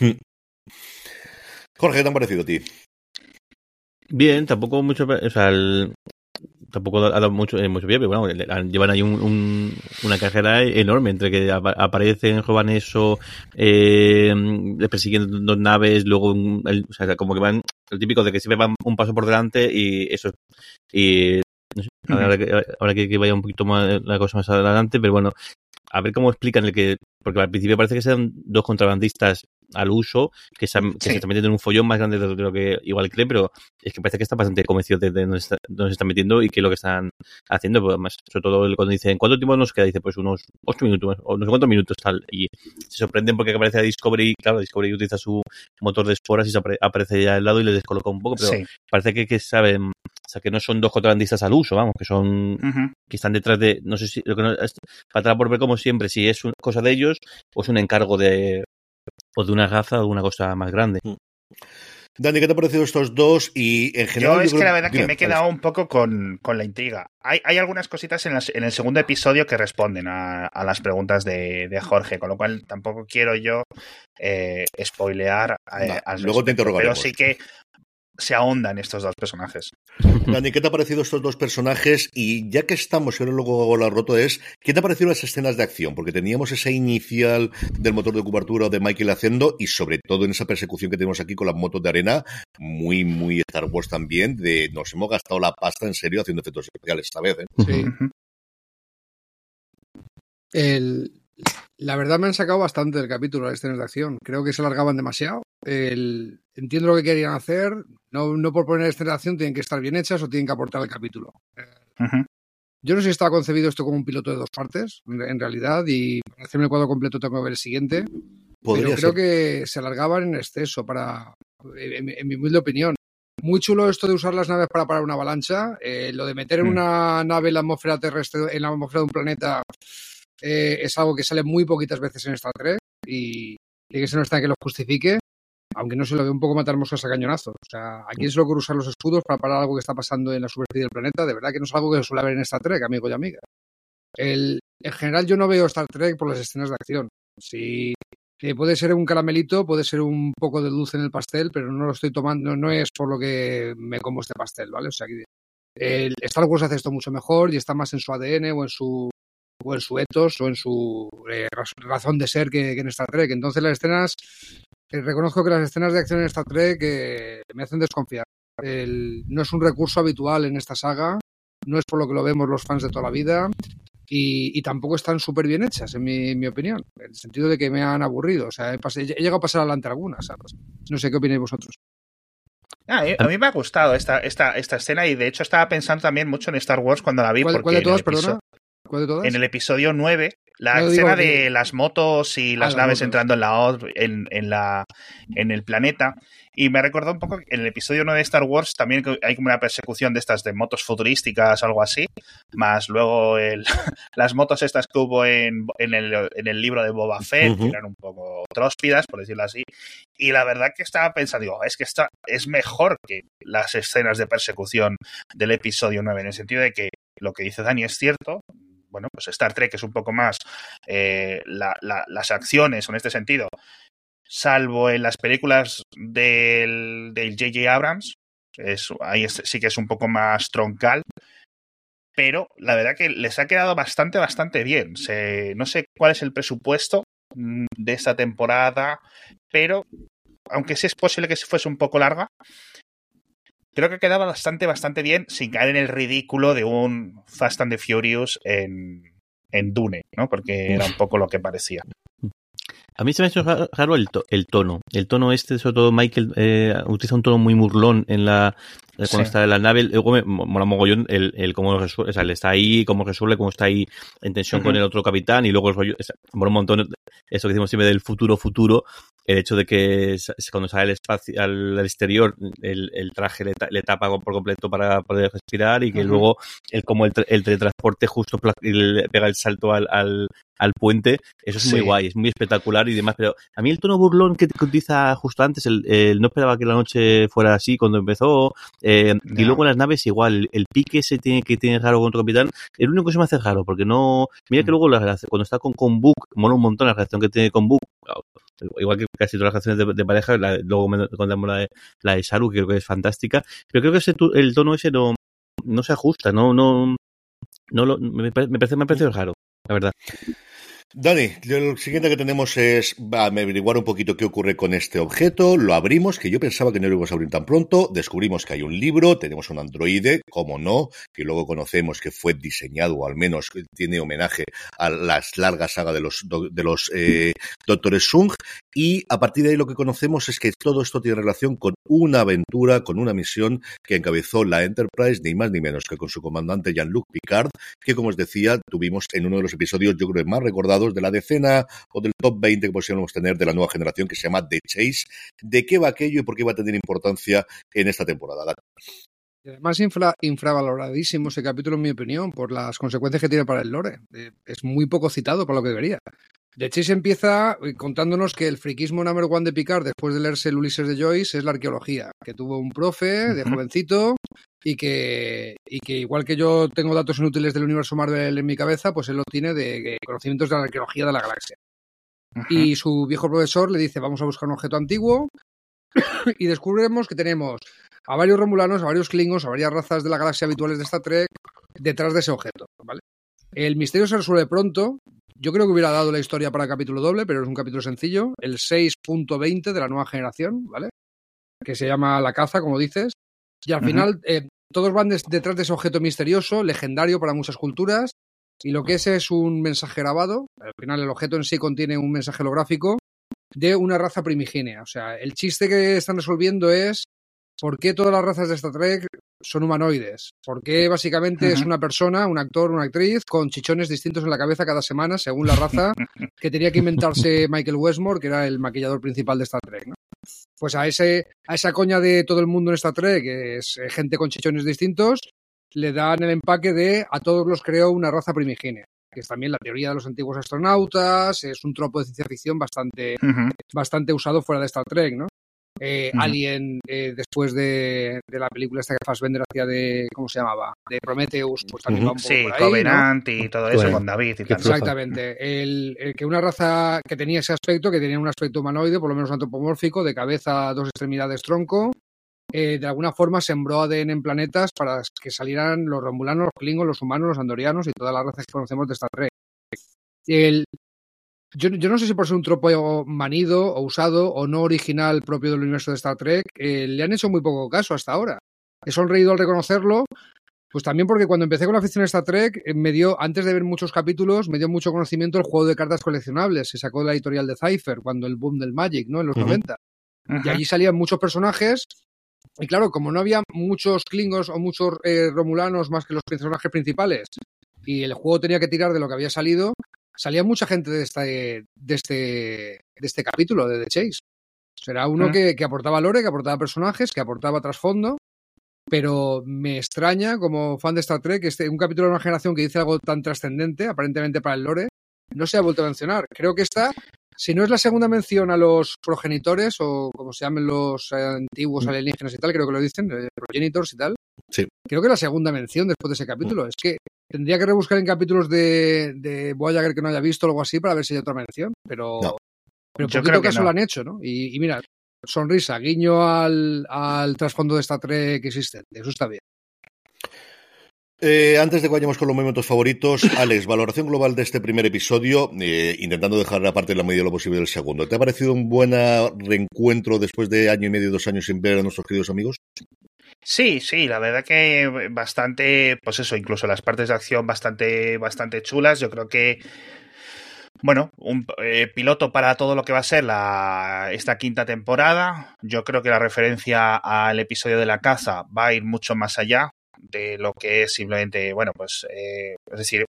Jorge, ¿qué te han parecido a ti? Bien, tampoco mucho, o sea, el- tampoco ha dado mucho, eh, mucho pie, pero bueno, le- llevan ahí un, un- una cajera enorme entre que apa- aparecen Jovaneso eh, persiguiendo dos naves, luego un- el- o sea, como que van, el típico de que siempre van un paso por delante y eso, y no sé, ahora, que, ahora que, que vaya un poquito más la cosa más adelante, pero bueno, a ver cómo explican el que, porque al principio parece que sean dos contrabandistas al uso, que, se, que Sí. se están metiendo en un follón más grande de lo que igual creen, pero es que parece que están bastante convencidos de, de dónde, está, dónde se están metiendo y qué es lo que están haciendo, pues además, sobre todo cuando dicen, ¿cuánto tiempo nos queda? Dice, pues unos ocho minutos, o no sé cuántos minutos tal, y se sorprenden porque aparece a Discovery, claro, Discovery utiliza su motor de esporas y se apare, aparece ya al lado y les descoloca un poco, pero Sí. parece que, que saben, o sea, que no son dos contrabandistas al uso, vamos, que son, Ujú. que están detrás de, no sé si, lo que no, es, faltará por ver como siempre, si es una cosa de ellos o es un encargo de, o de una raza o de una cosa más grande. Dani, ¿qué te han parecido estos dos? Y en general. Yo es creo- que la verdad Dime, que me he quedado un poco con, con la intriga. Hay, hay algunas cositas en, las- en el segundo episodio que responden a, a las preguntas de, de Jorge, con lo cual tampoco quiero yo eh, spoilear eh, Va, al luego te respecto, pero interrogaremos. sí que se ahondan estos dos personajes. Dani, ¿qué te ha parecido estos dos personajes? Y ya que estamos, y ahora luego hago la roto, es, ¿qué te ha parecido las escenas de acción? Porque teníamos esa inicial del motor de cobertura de Michael haciendo, y sobre todo en esa persecución que tenemos aquí con las motos de arena, muy, muy Star Wars también, de nos hemos gastado la pasta en serio haciendo efectos especiales esta vez, ¿eh? Sí. Ujú. El, la verdad me han sacado bastante del capítulo las escenas de acción. Creo que se alargaban demasiado. El, entiendo lo que querían hacer. No, no por poner escenas de acción tienen que estar bien hechas o tienen que aportar al capítulo. Ujú. Yo no sé si estaba concebido esto como un piloto de dos partes, en, en realidad, y para hacerme el cuadro completo tengo que ver el siguiente. Podría Pero creo ser. que se alargaban en exceso, para, en, en mi humilde opinión. Muy chulo esto de usar las naves para parar una avalancha. Eh, lo de meter en Mm. una nave en la atmósfera terrestre, en la atmósfera de un planeta, eh, es algo que sale muy poquitas veces en Star Trek y tiene que ser una escena que lo justifique, aunque no se lo ve un poco matar moscas a cañonazo. O sea, aquí se le ocurre usar los escudos para parar algo que está pasando en la superficie del planeta. De verdad que no es algo que se suele ver en Star Trek, amigo y amiga. El, en general yo no veo Star Trek por las escenas de acción. Si Eh, puede ser un caramelito, puede ser un poco de dulce en el pastel, pero no lo estoy tomando, no es por lo que me como este pastel, ¿vale? O sea, que el Star Wars hace esto mucho mejor y está más en su A D N o en su o en su ethos o en su eh, razón de ser que, que en Star Trek. Entonces las escenas, eh, reconozco que las escenas de acción en Star Trek eh, me hacen desconfiar. El, no es un recurso habitual en esta saga, no es por lo que lo vemos los fans de toda la vida. Y, y tampoco están súper bien hechas, en mi, en mi opinión, en el sentido de que me han aburrido. O sea, he, pasé, he llegado a pasar adelante algunas, ¿sabes? No sé qué opináis vosotros. Ah, a mí me ha gustado esta, esta, esta escena y de hecho estaba pensando también mucho en Star Wars cuando la vi. ¿Cuál, porque ¿cuál de todas, episodio, perdona? ¿Cuál de todas? En el episodio nueve, la no escena digo, de que... las motos y las ah, naves las entrando en la, en, en la en el planeta. Y me recordó un poco que en el episodio nueve de Star Wars también hay como una persecución de estas de motos futurísticas o algo así, más luego el, las motos estas que hubo en, en, el, en el libro de Boba Fett, uh-huh. que eran un poco tróspidas, por decirlo así. Y la verdad que estaba pensando, digo, es que esta es mejor que las escenas de persecución del episodio nueve, en el sentido de que lo que dice Dani es cierto. Bueno, pues Star Trek es un poco más eh, la, la, las acciones en este sentido, salvo en las películas del, del J J Abrams, es, ahí es, sí que es un poco más troncal, pero la verdad que les ha quedado bastante, bastante bien. Se, no sé cuál es el presupuesto de esta temporada, pero aunque sí es posible que fuese un poco larga, creo que quedaba bastante, bastante bien sin caer en el ridículo de un Fast and the Furious en, en Dune, ¿no? Porque era un poco lo que parecía. A mí se me ha hecho raro el, to- el tono. El tono este, sobre todo Michael, eh, utiliza un tono muy burlón en la cuando sí. está en la nave. Luego me mola mogollón el, el cómo resuelve, o sea, él está ahí, cómo resuelve, cómo está ahí en tensión uh-huh. con el otro capitán y luego el rollo, es, mola un montón eso que decimos siempre del futuro futuro, el hecho de que cuando sale al espacio, al, al exterior, el, el traje le, ta, le tapa por completo para poder respirar y que uh-huh. luego el como el, el teletransporte justo le pega el salto al, al al puente, eso es sí. muy guay, es muy espectacular y demás, pero a mí el tono burlón que, que utiliza justo antes, el, el no esperaba que la noche fuera así cuando empezó, eh, no. y luego en las naves igual, el, el pique ese tiene, que tiene raro con otro capitán, el único que se me hace raro, porque no, mira que luego la relación, cuando está con, con Book, mola un montón la relación que tiene con Book, igual que casi todas las relaciones de, de pareja, la, luego me contamos la de, la de Saru, que creo que es fantástica, pero creo que ese, el tono ese no, no se ajusta, no, no, no lo, me, me parece, me parece raro, la verdad. Dani, lo siguiente que tenemos es va a averiguar un poquito qué ocurre con este objeto, lo abrimos, que yo pensaba que no lo íbamos a abrir tan pronto, descubrimos que hay un libro, tenemos un androide, como no, que luego conocemos que fue diseñado, o al menos tiene homenaje a las largas sagas de los, de los eh, Doctores Sung, y a partir de ahí lo que conocemos es que todo esto tiene relación con una aventura, con una misión que encabezó la Enterprise, ni más ni menos que con su comandante Jean-Luc Picard, que como os decía, tuvimos en uno de los episodios, yo creo que más recordados, de la decena o del top veinte que podríamos tener de la nueva generación, que se llama The Chase. ¿De qué va aquello y por qué va a tener importancia en esta temporada? Y además infra, infravaloradísimo ese capítulo, en mi opinión, por las consecuencias que tiene para el lore. Es muy poco citado para lo que debería. The Chase empieza contándonos que el friquismo number one de Picard, después de leerse el Ulises de Joyce, es la arqueología, que tuvo un profe de jovencito y que, y que igual que yo tengo datos inútiles del universo Marvel en mi cabeza, pues él lo tiene de conocimientos de la arqueología de la galaxia. Uh-huh. Y su viejo profesor le dice, vamos a buscar un objeto antiguo, y descubrimos que tenemos a varios romulanos, a varios klingons, a varias razas de la galaxia habituales de Star Trek detrás de ese objeto, ¿vale? El misterio se resuelve pronto. Yo creo que hubiera dado la historia para capítulo doble, pero es un capítulo sencillo, el seis punto veinte de la nueva generación, ¿vale? Que se llama La Caza, como dices. Y al uh-huh. final, eh, todos van des- detrás de ese objeto misterioso, legendario para muchas culturas, y lo que es es un mensaje grabado. Al final, el objeto en sí contiene un mensaje holográfico de una raza primigenia. O sea, el chiste que están resolviendo es ¿por qué todas las razas de Star Trek son humanoides? ¿Por qué básicamente uh-huh. es una persona, un actor, una actriz con chichones distintos en la cabeza cada semana según la raza que tenía que inventarse Michael Westmore, que era el maquillador principal de Star Trek, ¿no? Pues a ese a esa coña de todo el mundo en Star Trek, que es gente con chichones distintos, le dan el empaque de a todos los creó una raza primigenia, que es también la teoría de los antiguos astronautas, es un tropo de ciencia ficción bastante, uh-huh. bastante usado fuera de Star Trek, ¿no? Eh, Uh-huh. Alien, eh, después de, de la película esta que Fassbender hacía de, ¿cómo se llamaba? De Prometheus, pues también Uh-huh. va un poco Sí, por ahí, Covenant ¿no? y todo eso Bueno, con David y qué tal. floja. Exactamente. El, el que una raza que tenía ese aspecto, que tenía un aspecto humanoide, por lo menos antropomórfico, de cabeza, dos extremidades, tronco, eh, de alguna forma sembró A D N en planetas para que salieran los romulanos, los klingons, los humanos, los andorianos y todas las razas que conocemos de Star Trek. El, yo, yo no sé si por ser un tropo manido o usado o no original propio del universo de Star Trek, eh, le han hecho muy poco caso hasta ahora. He sonreído al reconocerlo, pues también porque cuando empecé con la afición a Star Trek, eh, me dio, antes de ver muchos capítulos, me dio mucho conocimiento el juego de cartas coleccionables. Se sacó de la editorial de Cypher, cuando el boom del Magic, ¿no? En los Uh-huh. noventa. Uh-huh. Y allí salían muchos personajes. Y claro, como no había muchos klingons o muchos eh, romulanos más que los personajes principales, y el juego tenía que tirar de lo que había salido, salía mucha gente de este, de este, de este capítulo de The Chase. Será uno Uh-huh. que, que aportaba lore, que aportaba personajes, que aportaba trasfondo, pero me extraña, como fan de Star Trek, que este, un capítulo de una generación que dice algo tan trascendente, aparentemente para el lore, no se ha vuelto a mencionar. Creo que esta, si no es la segunda mención a los progenitores, o como se llamen los eh, antiguos alienígenas y tal, creo que lo dicen, eh, progenitors y tal, Sí. creo que la segunda mención después de ese capítulo. Es que tendría que rebuscar en capítulos de, de Voyager que no haya visto o algo así para ver si hay otra mención, pero, No. pero Yo poquito creo que caso no. lo han hecho, ¿no? Y, y mira, sonrisa, guiño al, al trasfondo de Star Trek existente, eso está bien. Eh, antes de que vayamos con los momentos favoritos, Alex, valoración global de este primer episodio, eh, intentando dejar aparte la medida de lo posible del segundo. ¿Te ha parecido un buen reencuentro después de año y medio, dos años sin ver a nuestros queridos amigos? Sí, sí, la verdad que bastante, pues eso, incluso las partes de acción bastante, bastante chulas. Yo creo que, bueno, un eh, piloto para todo lo que va a ser la, esta quinta temporada. Yo creo que la referencia al episodio de la caza va a ir mucho más allá de lo que es simplemente, bueno, pues, eh, es decir,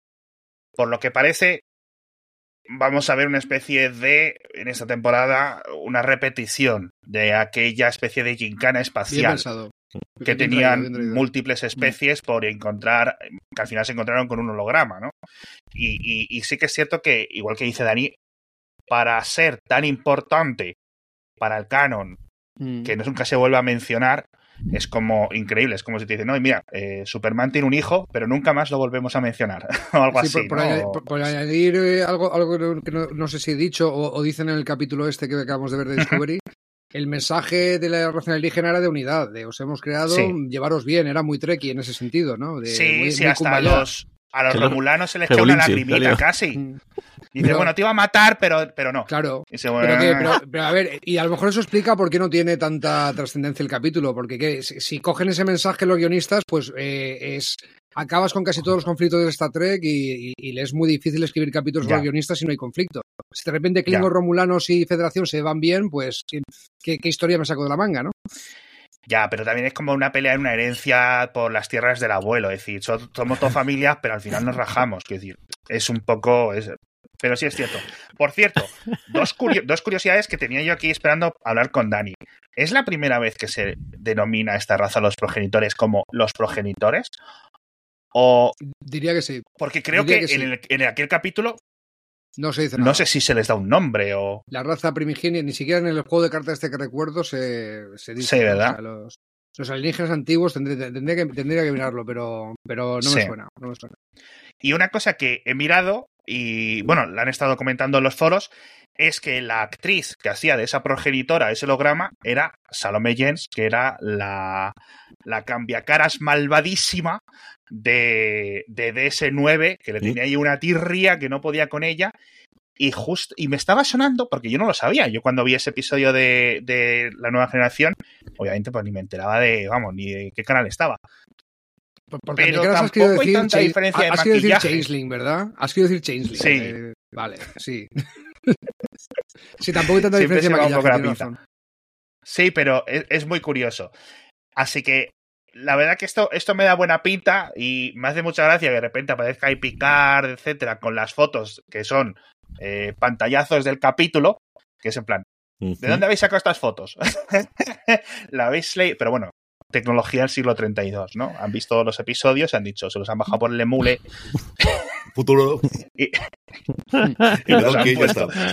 por lo que parece, vamos a ver una especie de, en esta temporada, una repetición de aquella especie de gincana Bien espacial pensado. que Bien tenían traído, bien traído. múltiples especies por encontrar, que al final se encontraron con un holograma, ¿no? Y, y, y sí que es cierto que, igual que dice Dani, para ser tan importante para el canon, Mm. que nunca se vuelve a mencionar, es como increíble. Es como si te dicen, no, y mira, eh, Superman tiene un hijo, pero nunca más lo volvemos a mencionar. O algo Sí, así, por, por ¿no? añadir, por, por añadir, eh, algo, algo que, no, que no, no sé si he dicho o, o dicen en el capítulo este que acabamos de ver de Discovery, el mensaje de la raza alienígena era de unidad, de os hemos creado, Sí. llevaros bien, era muy Trekkie en ese sentido, ¿no? De, Sí, muy, sí, muy hasta a kumbaya. los, a los Que lo- romulanos se les que echa una bolinche, lagrimita salió. casi. Mm. Y dice, Pero- bueno, te iba a matar, pero, pero no. Claro. Y se- Pero, que, pero, pero a ver, y a lo mejor eso explica por qué no tiene tanta trascendencia el capítulo, porque ¿qué? Si, si cogen ese mensaje los guionistas, pues eh, es acabas con casi todos los conflictos de Star Trek y, y, y le es muy difícil escribir capítulos a Ya. los guionistas si no hay conflicto. Si de repente Klingons, Ya. Romulanos y Federación se van bien, pues ¿qué, qué historia me saco de la manga, no? Ya, pero también es como una pelea en una herencia por las tierras del abuelo. Es decir, so- somos dos familias, pero al final nos rajamos. Es decir, es un poco... Es... Pero sí es cierto. Por cierto, dos, curio- dos curiosidades que tenía yo aquí esperando hablar con Dani. ¿Es la primera vez que se denomina a esta raza los progenitores como los progenitores? O... Diría que sí. Porque creo Diría que, que sí. en, el, en aquel capítulo No se dice nada. no sé si se les da un nombre o... La raza primigenia, ni siquiera en el juego de cartas este que recuerdo se, se dice. Sí, ¿verdad? O sea, los, los alienígenas antiguos tendría, tendría, que, tendría que mirarlo, pero, pero no Sí. me suena. No me suena. Y una cosa que he mirado, y bueno, la han estado comentando en los foros, es que la actriz que hacía de esa progenitora, ese holograma, era Salome Jens, que era la, la cambiacaras malvadísima de, de D S nueve, que le tenía ahí una tirria que no podía con ella. Y justo, y me estaba sonando, porque yo no lo sabía. Yo cuando vi ese episodio de, de La Nueva Generación, obviamente pues ni me enteraba de, vamos, ni de qué canal estaba. Porque Pero Cambiacaras has querido tampoco hay decir tanta cha- diferencia de has querido decir maquillaje. Changeling, ¿verdad? Has querido decir Changeling. Sí. Eh, vale, sí. Sí, tampoco hay tanta Siempre diferencia de se va un maquillaje. poco la tienes pinza. razón. Sí, pero es, es muy curioso. Así que la verdad que esto, esto me da buena pinta y me hace mucha gracia que de repente aparezca ahí Picard, etcétera, con las fotos que son eh, pantallazos del capítulo, que es en plan, ¿de dónde habéis sacado estas fotos? La habéis leído, pero bueno, tecnología del siglo treinta y dos, ¿no? Han visto los episodios, han dicho, se los han bajado por el emule Futuro. y, Y los lo han que ya puesto. está.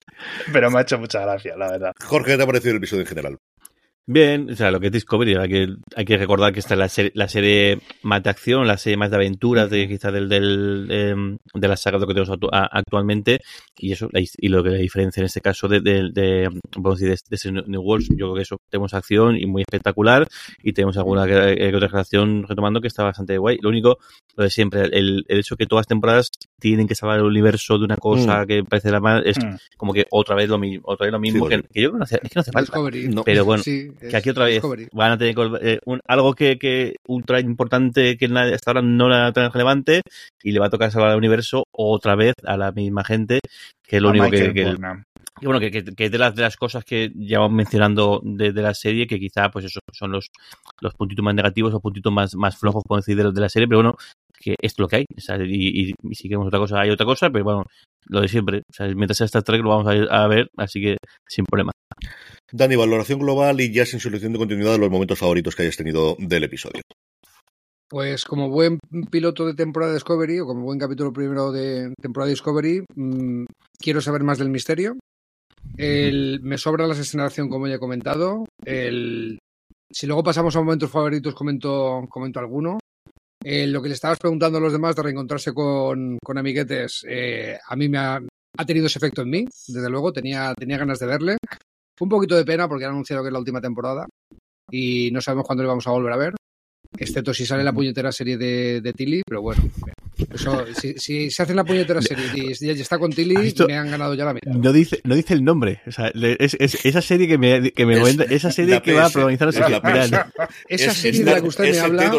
Pero me ha hecho mucha gracia, la verdad. Jorge, ¿qué te ha parecido el episodio en general? Bien, o sea, lo que es Discovery, hay que, hay que recordar que esta es la serie, la serie más de acción, la serie más de aventuras de quizás del, del eh, de la saga que tenemos actu actualmente, y eso, y lo que la diferencia en este caso de, de, de vamos a decir, de, de New Worlds, yo creo que eso, tenemos acción y muy espectacular, y tenemos alguna eh, otra relación retomando que está bastante guay. Lo único, lo de siempre, el, el hecho que todas las temporadas tienen que salvar el universo de una cosa mm. que parece la más, es mm. como que otra vez lo mismo, otra vez lo mismo, sí, que, que yo creo que no hace, es que no hace falta, no. Pero bueno, sí. Que aquí otra vez Discovery. Van a tener eh, un, algo que, que ultra importante que hasta ahora no era tan relevante y le va a tocar salvar al universo otra vez a la misma gente, que es lo a único Michael que, que, que bueno que, que, que de las de las cosas que ya vamos mencionando de, de la serie, que quizá pues eso son los los puntitos más negativos o puntitos más más flojos, por decir, de los de la serie, pero bueno, que es lo que hay, o sea, y, y, y si queremos otra cosa hay otra cosa, pero bueno, lo de siempre, o sea, mientras sea Star Trek lo vamos a, a ver, así que sin problema. Dani, valoración global y ya sin solución de continuidad de los momentos favoritos que hayas tenido del episodio. Pues como buen piloto de temporada de Discovery, o como buen capítulo primero de temporada de Discovery, mmm, quiero saber más del misterio. El, me sobran las escenas de acción, como ya he comentado. El, si luego pasamos a momentos favoritos, comento, comento alguno. Eh, lo que le estabas preguntando a los demás de reencontrarse con, con amiguetes, eh, a mí me ha, ha tenido ese efecto en mí, desde luego, tenía, tenía ganas de verle. Fue un poquito de pena porque han anunciado que es la última temporada y no sabemos cuándo le vamos a volver a ver, excepto si sale la puñetera serie de, de Tilly, pero bueno, eso, si, si se hace la puñetera serie y ya está con Tilly, me han ganado ya la mitad. No dice, no dice el nombre, o sea, es, es esa serie que me, que me es, comenta, esa serie que va a protagonizar esa, la esa serie de la que usted me habla.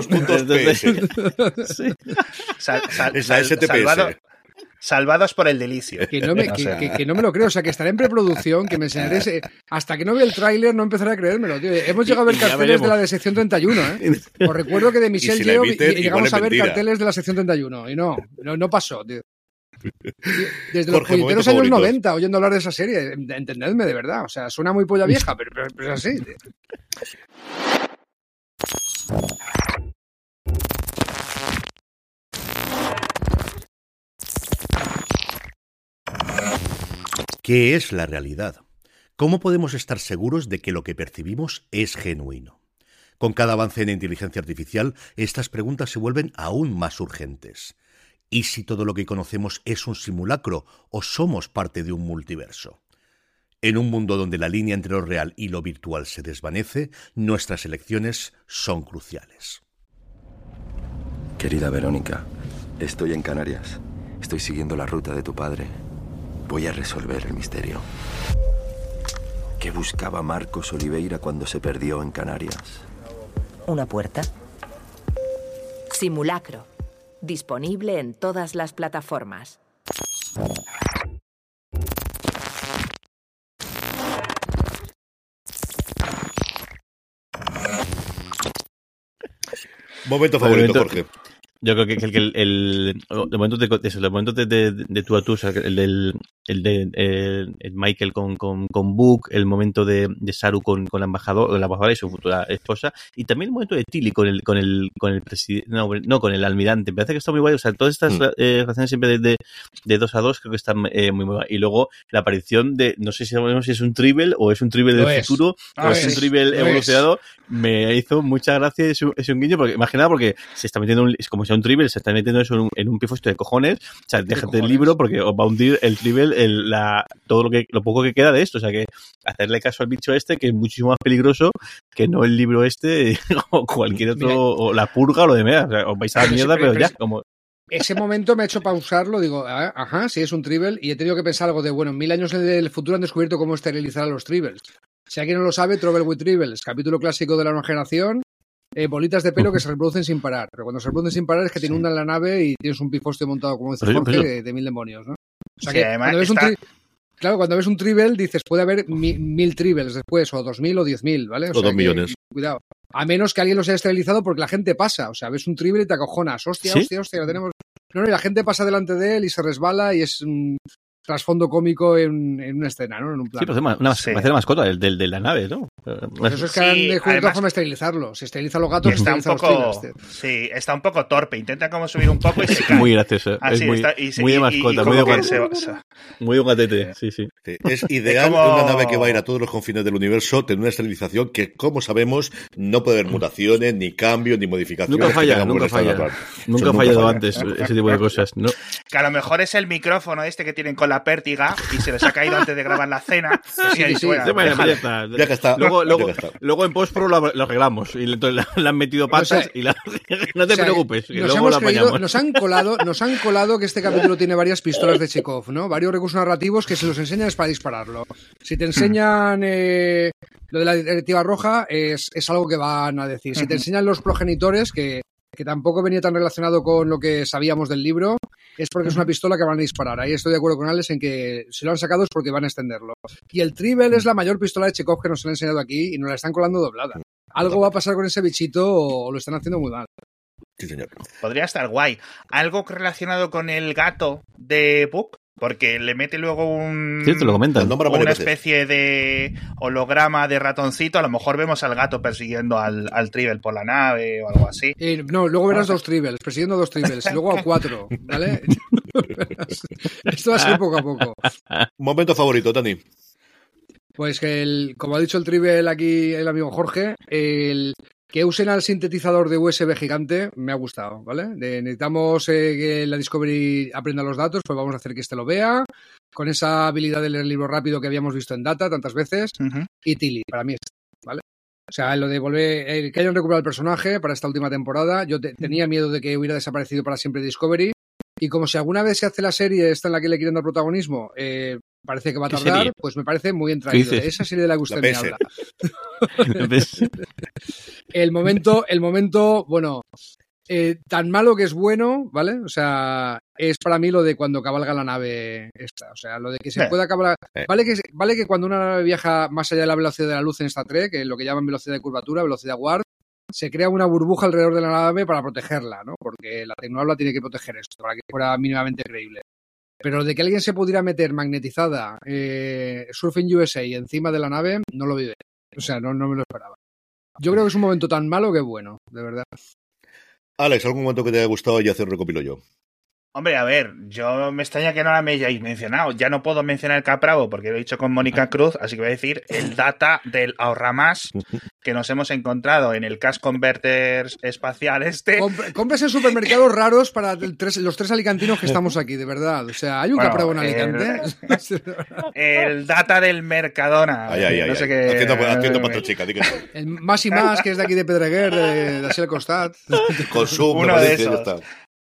Sí. Sal, sal, sal, salvado, salvados por el delicio. Que no, me, que, que, que no me lo creo, o sea, que estará en preproducción, que me enseñaré ese, hasta que no vea el tráiler no empezaré a creérmelo, tío. Hemos llegado a ver carteles de la de sección treinta y uno, ¿eh? Os recuerdo que de Michelle Yeoh si llegamos a ver mentira. carteles de la sección treinta y uno y no, no, no pasó, tío. Desde los puñeteros años favoritos. noventa, oyendo hablar de esa serie, entendedme de verdad, o sea, suena muy polla vieja, pero, pero, pero es así, tío. ¿Qué es la realidad? ¿Cómo podemos estar seguros de que lo que percibimos es genuino? Con cada avance en inteligencia artificial, estas preguntas se vuelven aún más urgentes. ¿Y si todo lo que conocemos es un simulacro o somos parte de un multiverso? En un mundo donde la línea entre lo real y lo virtual se desvanece, nuestras elecciones son cruciales. Querida Verónica, estoy en Canarias. Estoy siguiendo la ruta de tu padre. Voy a resolver el misterio. ¿Qué buscaba Marcos Oliveira cuando se perdió en Canarias? ¿Una puerta? Simulacro. Disponible en todas las plataformas. Momento favorito, Jorge. Yo creo que el, el, el, el momento de eso, el momento de, de, de tú a tú, o sea, el del el de el, el Michael con, con, con Book, el momento de, de Saru con, con la embajadora, la embajadora y su futura esposa, y también el momento de Tilly con el, con el, con el presidente, no, no, con el almirante. Me parece que está muy guay, o sea, todas estas mm. eh, relaciones siempre de, de, de dos a dos creo que están eh, muy, muy guay. Y luego la aparición de, no sé si sabemos si es un Tribble o es un Tribble del es. futuro, ah, o es, es un Tribble evolucionado, es. me hizo mucha gracia ese, ese un guiño, porque imagina porque se está metiendo un, es como sea un Tribble, se está metiendo eso en un, en un pifosto de cojones, o sea, déjate el libro porque os va a hundir el Tribble, el, la, todo lo que lo poco que queda de esto, o sea que hacerle caso al bicho este, que es muchísimo más peligroso que no el libro este o cualquier otro, Mira, o la purga o lo de mea, o sea, os vais a la mierda, pero, pero ya, como... Ese momento me ha hecho pausarlo, digo, ah, ajá, sí es un Tribble, y he tenido que pensar algo de, bueno, en mil años en el futuro han descubierto cómo esterilizar a los Tribbles. Si alguien no lo sabe, Trouble with Tribbles, capítulo clásico de la nueva generación, eh, bolitas de pelo que se reproducen sin parar, pero cuando se reproducen sin parar es que te inundan la nave y tienes un pifostio montado, como dice Jorge, pero... de, de mil demonios, ¿no? O sea sí, que cuando ves, está... un tri... claro, cuando ves un Tribble dices, puede haber mi, mil Tribbles después, o dos mil o diez mil, ¿vale? O, o sea dos que, millones. Cuidado. A menos que alguien los haya esterilizado porque la gente pasa, o sea, ves un Tribble y te acojonas, hostia, ¿sí? hostia, hostia, lo tenemos... No, no, y la gente pasa delante de él y se resbala y es... Mm... O trasfondo cómico en, en una escena, ¿no? En un plano. Sí, pues una, una, Sí. una mascota del, del, de la nave, ¿no? Pues eso es que Sí, han descubierto además- la forma de esterilizarlo. Se esterilizan los gatos, se Está un esterilizan poco, los thrillers, tío. sí, está un poco torpe. Intenta como subir un poco y se cae. Muy gracioso. Así es muy, está, y se- muy de y- y- mascota, y muy de como que gatete. se- se- Muy de gatete, sí, sí. Sí, es ideal Es como- una nave que va a ir a todos los confines del universo, tener una esterilización que, como sabemos, no puede haber mutaciones, ni cambios, ni modificaciones. Nunca que falla, tengamos nunca que estar falla. hablando. Nunca Eso ha fallado falla. antes ese tipo de cosas, ¿no? Que a lo mejor es el micrófono este que tienen con la pértiga y se les ha caído antes de grabar la cena. Pues Sí, ahí sí, fuera, Sí, bueno, déjale. ya está. Ya que está. Luego, ya luego, que está. luego en postpro lo, lo arreglamos. Y entonces le, le han metido patas O sea, y la, no te O sea, preocupes, que nos, luego hemos lo creído- apañamos. nos han colado, nos han colado que este capítulo tiene varias pistolas de Chekhov, ¿no? Varios recursos narrativos que se los enseñan es para dispararlo. Si te enseñan eh, lo de la directiva roja, es, es algo que van a decir. Si te enseñan los progenitores, que, que tampoco venía tan relacionado con lo que sabíamos del libro, es porque es una pistola que van a disparar. Ahí estoy de acuerdo con Alex en que si lo han sacado es porque van a extenderlo. Y el Tribble es la mayor pistola de Chekhov que nos han enseñado aquí y nos la están colando doblada. Algo va a pasar con ese bichito o lo están haciendo muy mal. Sí, señor. Podría estar guay. Algo relacionado con el gato de Book, porque le mete luego un Sí, te lo comentan. Lo nombra varias una veces. especie de holograma de ratoncito. A lo mejor vemos al gato persiguiendo al, al Tribble por la nave o algo así. Eh, no, luego verás dos Tribbles, persiguiendo dos Tribbles, y luego a cuatro, ¿vale? Esto va a ser poco a poco. Momento favorito, Tani. Pues que, el, como ha dicho el Tribble aquí el amigo Jorge, el que usen al sintetizador de U S B gigante me ha gustado, ¿vale? De, necesitamos eh, que la Discovery aprenda los datos, pues vamos a hacer que este lo vea, con esa habilidad de leer el libro rápido que habíamos visto en Data tantas veces, Ujú. y Tilly, para mí es, ¿vale? O sea, lo de volver, eh, que hayan recuperado el personaje para esta última temporada, yo te, tenía miedo de que hubiera desaparecido para siempre Discovery, y como si alguna vez se hace la serie esta en la que le quieren dar protagonismo, eh, parece que va a ¿Qué tardar, serie? pues me parece muy bien traído. dices? Esa serie de la que usted La me P S. habla. Entonces, El momento, el momento, bueno, eh, tan malo que es bueno, ¿vale? O sea, es para mí lo de cuando cabalga la nave esta. O sea, lo de que se Eh. pueda cabalgar. Eh. Vale que, vale que cuando una nave viaja más allá de la velocidad de la luz en Star Trek, que es lo que llaman velocidad de curvatura, velocidad warp, se crea una burbuja alrededor de la nave para protegerla, ¿no? Porque la tecnología tiene que proteger esto, para que fuera mínimamente creíble. Pero de que alguien se pudiera meter magnetizada, eh, Surfing U S A encima de la nave, no lo vive. O sea, no, no me lo esperaba. Yo creo que es un momento tan malo que bueno, de verdad. Alex, ¿algún momento que te haya gustado y hacer recopilo yo? Hombre, a ver, yo me extraña que no la me hayáis mencionado. Ya no puedo mencionar el Capravo porque lo he dicho con Mónica Cruz, así que voy a decir el data del ahorramás que nos hemos encontrado en el Cash Converter espacial este. Compre- Compres en supermercados raros para el tres- los tres alicantinos que estamos aquí, de verdad. O sea, ¿hay un Bueno, Capravo en el- Alicante? El data del Mercadona. Ay, ay, ay. no sé ay. qué. Haciendo, haciendo pato chica, di que sí. El Más y Más, que es de aquí de Pedreguer, de, de Asiel Costat. Consumo, Uno me de parece, ya esos. está.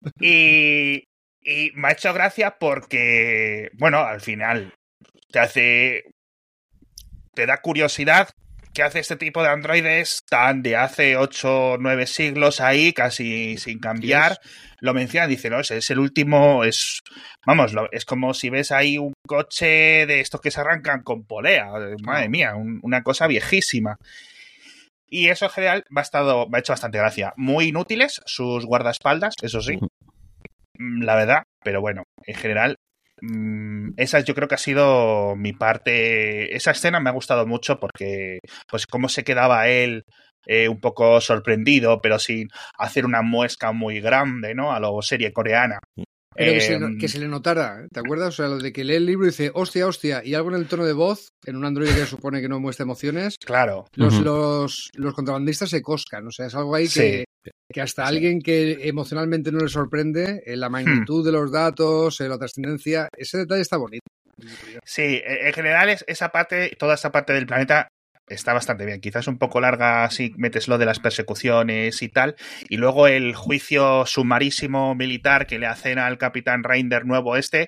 Y, y me ha hecho gracia porque, bueno, al final te hace. Te da curiosidad que hace este tipo de androides tan de hace ocho o nueve siglos ahí, casi sin cambiar. Lo menciona, dice, no, ese es el último, es, vamos, lo- es como si ves ahí un coche de estos que se arrancan con polea. Madre mía, un- una cosa viejísima. Y eso en general me ha, estado, me ha hecho bastante gracia. Muy inútiles sus guardaespaldas, eso sí, mm, la verdad, pero bueno, en general, mm, esa yo creo que ha sido mi parte. Esa escena me ha gustado mucho porque, pues, cómo se quedaba él eh, un poco sorprendido, pero sin hacer una muesca muy grande, ¿no? A lo serie coreana. Pero que, Eh, se, que se le notara, ¿te acuerdas? O sea, lo de que lee el libro y dice, hostia, hostia, y algo en el tono de voz, en un androide que se supone que no muestra emociones, Claro. los, Ujú. los, los contrabandistas se coscan. O sea, es algo ahí Sí. que, que hasta Sí. alguien que emocionalmente no le sorprende, eh, la Hmm. magnitud de los datos, eh, la trascendencia, ese detalle está bonito. Sí, e- en general es esa parte, toda esta parte del planeta está bastante bien. Quizás un poco larga si metes lo de las persecuciones y tal. Y luego el juicio sumarísimo militar que le hacen al capitán Reinder nuevo este,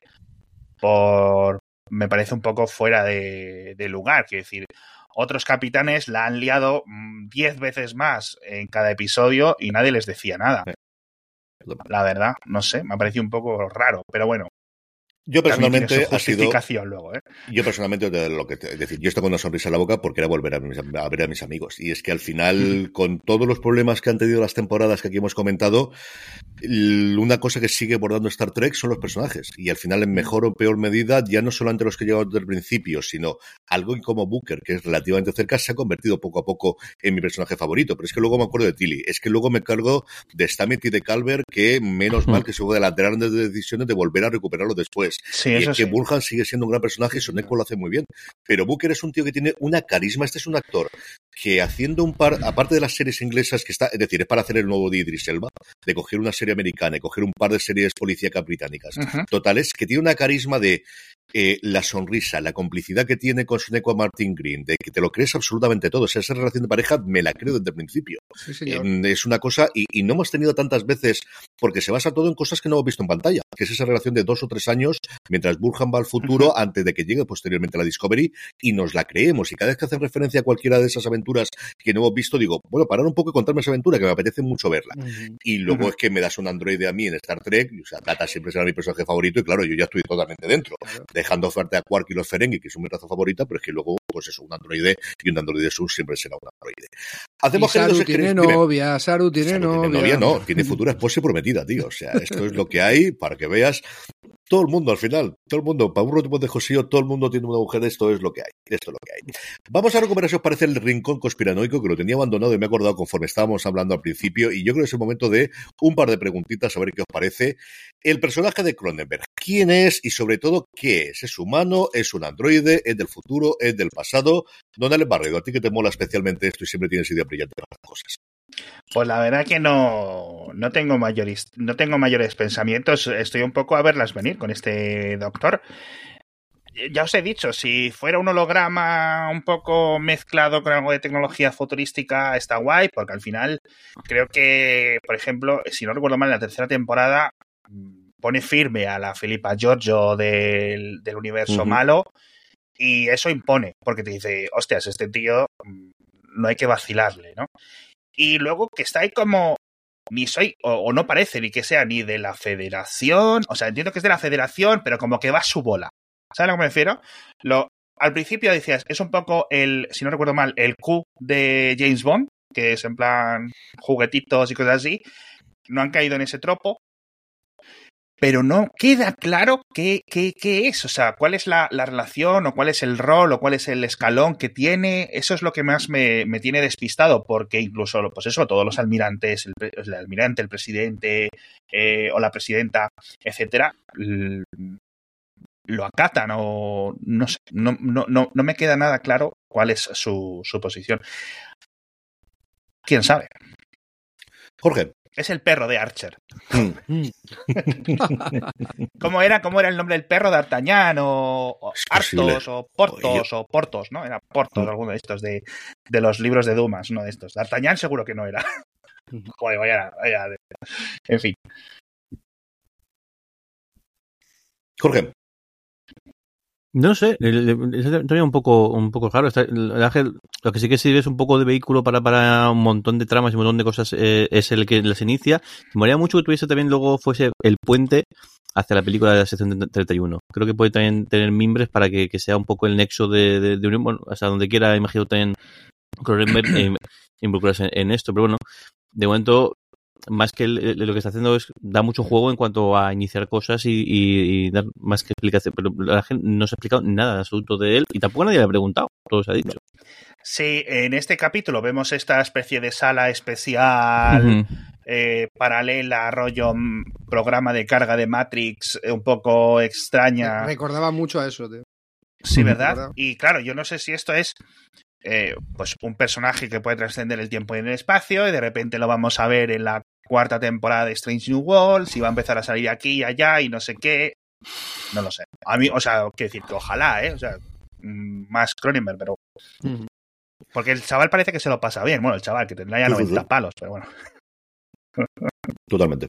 por me parece un poco fuera de, de lugar. Quiero decir, otros capitanes la han liado mm, diez veces más en cada episodio y nadie les decía nada. La verdad, no sé, me ha parecido un poco raro, pero bueno. Yo personalmente ha sido luego, ¿eh? Yo personalmente lo que es decir, yo estoy con una sonrisa en la boca porque era volver a, mis, a ver a mis amigos, y es que al final, con todos los problemas que han tenido las temporadas que aquí hemos comentado, una cosa que sigue bordando Star Trek son los personajes, y al final en mejor o peor medida, ya no solamente los que llegaban desde el principio, sino algo como Booker, que es relativamente cerca, se ha convertido poco a poco en mi personaje favorito. Pero es que luego me acuerdo de Tilly, es que luego me cargo de Stamets y de Calvert, que menos mal que se adelantaron de decisiones de volver a recuperarlo después. Sí, y eso es que sí. Burhan sigue siendo un gran personaje y Sonequa lo hace muy bien. Pero Booker es un tío que tiene una carisma. Este es un actor que haciendo un par, aparte de las series inglesas que está, es decir, es para hacer el nuevo de Idris Elba, de coger una serie americana y coger un par de series policíacas británicas. Uh-huh. Totales, que tiene una carisma de eh, la sonrisa, la complicidad que tiene con Sonequa Martin Green, de que te lo crees absolutamente todo. O sea, esa relación de pareja me la creo desde el principio. Sí, señor. Eh, es una cosa, y, y no hemos tenido tantas veces, porque se basa todo en cosas que no hemos visto en pantalla, que es esa relación de dos o tres años, mientras Burhan va al futuro, uh-huh. antes de que llegue posteriormente a la Discovery, y nos la creemos. Y cada vez que hacen referencia a cualquiera de esas aventuras que no hemos visto, digo, bueno, parar un poco y contarme esa aventura, que me apetece mucho verla. Uh-huh. Y luego uh-huh. es que me das un androide a mí en Star Trek, y, o sea, Data siempre será mi personaje favorito, y claro, yo ya estoy totalmente dentro, uh-huh. dejando fuerte a Quark y los Ferengi, que son mi raza favorita, pero es que luego, pues eso, un androide, y un androide sur siempre será un androide. Hacemos y Saru tiene novia, Saru tiene Saru novia. Tiene novia, no, tiene futura esposa y prometida, tío. O sea, esto es lo que hay, para que veas. Todo el mundo, al final, todo el mundo, para un rotupo de Josío, todo el mundo tiene una mujer, esto es lo que hay, esto es lo que hay. Vamos a recuperar, si os parece, el rincón conspiranoico, que lo tenía abandonado y me he acordado conforme estábamos hablando al principio, y yo creo que es el momento de un par de preguntitas, a ver qué os parece. El personaje de Cronenberg, ¿quién es y sobre todo qué es? ¿Es humano? ¿Es un androide? ¿Es del futuro? ¿Es del pasado? Don Alex Barredo, a ti que te mola especialmente esto y siempre tienes idea brillante para las cosas. Pues la verdad que no, no tengo mayores, no tengo mayores pensamientos. Estoy un poco a verlas venir con este doctor. Ya os he dicho, si fuera un holograma un poco mezclado con algo de tecnología futurística, está guay, porque al final creo que, por ejemplo, si no recuerdo mal, en la tercera temporada pone firme a la Filipa Giorgio del, del universo uh-huh. malo, y eso impone, porque te dice, hostias, este tío no hay que vacilarle, ¿no? Y luego que está ahí como, ni soy, o, o no parece ni que sea ni de la Federación, o sea, entiendo que es de la Federación, pero como que va a su bola. ¿Sabes a lo que me refiero? Lo, al principio decías, es un poco el, si no recuerdo mal, el Q de James Bond, que es en plan juguetitos y cosas así. No han caído en ese tropo, pero no queda claro qué, qué, qué es, o sea, cuál es la, la relación, o cuál es el rol, o cuál es el escalón que tiene. Eso es lo que más me, me tiene despistado, porque incluso, pues eso, todos los almirantes, el, el almirante, el presidente, eh, o la presidenta, etcétera, lo acatan, o no sé, no, no, no, no me queda nada claro cuál es su, su posición. ¿Quién sabe? Jorge. Es el perro de Archer. ¿Cómo era? ¿Cómo era el nombre del perro? ¿D'Artagnan o, o Artos o Portos o Portos, ¿no? Era Portos, alguno de estos de, de los libros de Dumas, uno de estos. D'Artagnan seguro que no era. Joder, vaya, vaya. En fin. Jorge. No sé, es también un poco, un poco raro. El Ángel, lo que sí que sirve es un poco de vehículo para, para un montón de tramas y un montón de cosas, eh, es el que las inicia. Me molaría mucho que tuviese también luego fuese el puente hacia la película de la sección treinta y uno. Creo que puede también tener mimbres para que, que sea un poco el nexo de, de, de unión, bueno, hasta donde quiera, imagino también Cronenberg eh, involucrarse en, en esto, pero bueno, de momento, más que el, el, lo que está haciendo es da mucho juego en cuanto a iniciar cosas y, y, y dar más que explicación, pero la gente no se ha explicado nada de asunto de él y tampoco nadie le ha preguntado, todo se ha dicho. Sí, en este capítulo vemos esta especie de sala especial uh-huh. eh, paralela, rollo programa de carga de Matrix, un poco extraña. Me recordaba mucho a eso, tío. Sí, ¿verdad? Y claro, yo no sé si esto es eh, pues un personaje que puede trascender el tiempo y el espacio, y de repente lo vamos a ver en la cuarta temporada de Strange New Worlds, y va a empezar a salir aquí y allá y no sé qué. No lo sé. A mí, o sea, quiero decir que ojalá, ¿eh? O sea, más Cronenberg, pero... Uh-huh. Porque el chaval parece que se lo pasa bien. Bueno, el chaval que tendrá ya noventa sí, sí, sí. palos, pero bueno. Totalmente.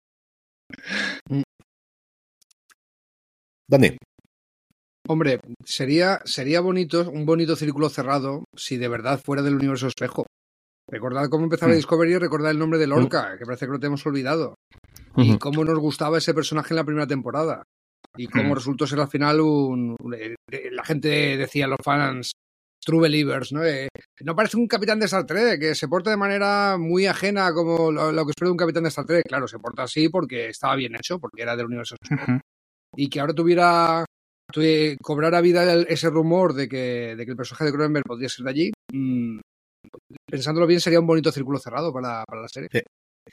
Dani. Hombre, sería, sería bonito, un bonito círculo cerrado si de verdad fuera del universo espejo. Recordad cómo empezaba mm. Discovery y recordad el nombre de Lorca, mm. que parece que lo tenemos olvidado. Mm-hmm. Y cómo nos gustaba ese personaje en la primera temporada. y cómo mm. resultó ser al final un... La gente decía, los fans, true believers, ¿no? Eh, no parece un capitán de Star Trek, que se porta de manera muy ajena como lo, lo que espero de un capitán de Star Trek. Claro, se porta así porque estaba bien hecho, porque era del universo. Uh-huh. Y que ahora tuviera... tuviera cobrara vida el, ese rumor de que, de que el personaje de Cronenberg podría ser de allí, mmm, pensándolo bien, sería un bonito círculo cerrado para, para la serie. Sí.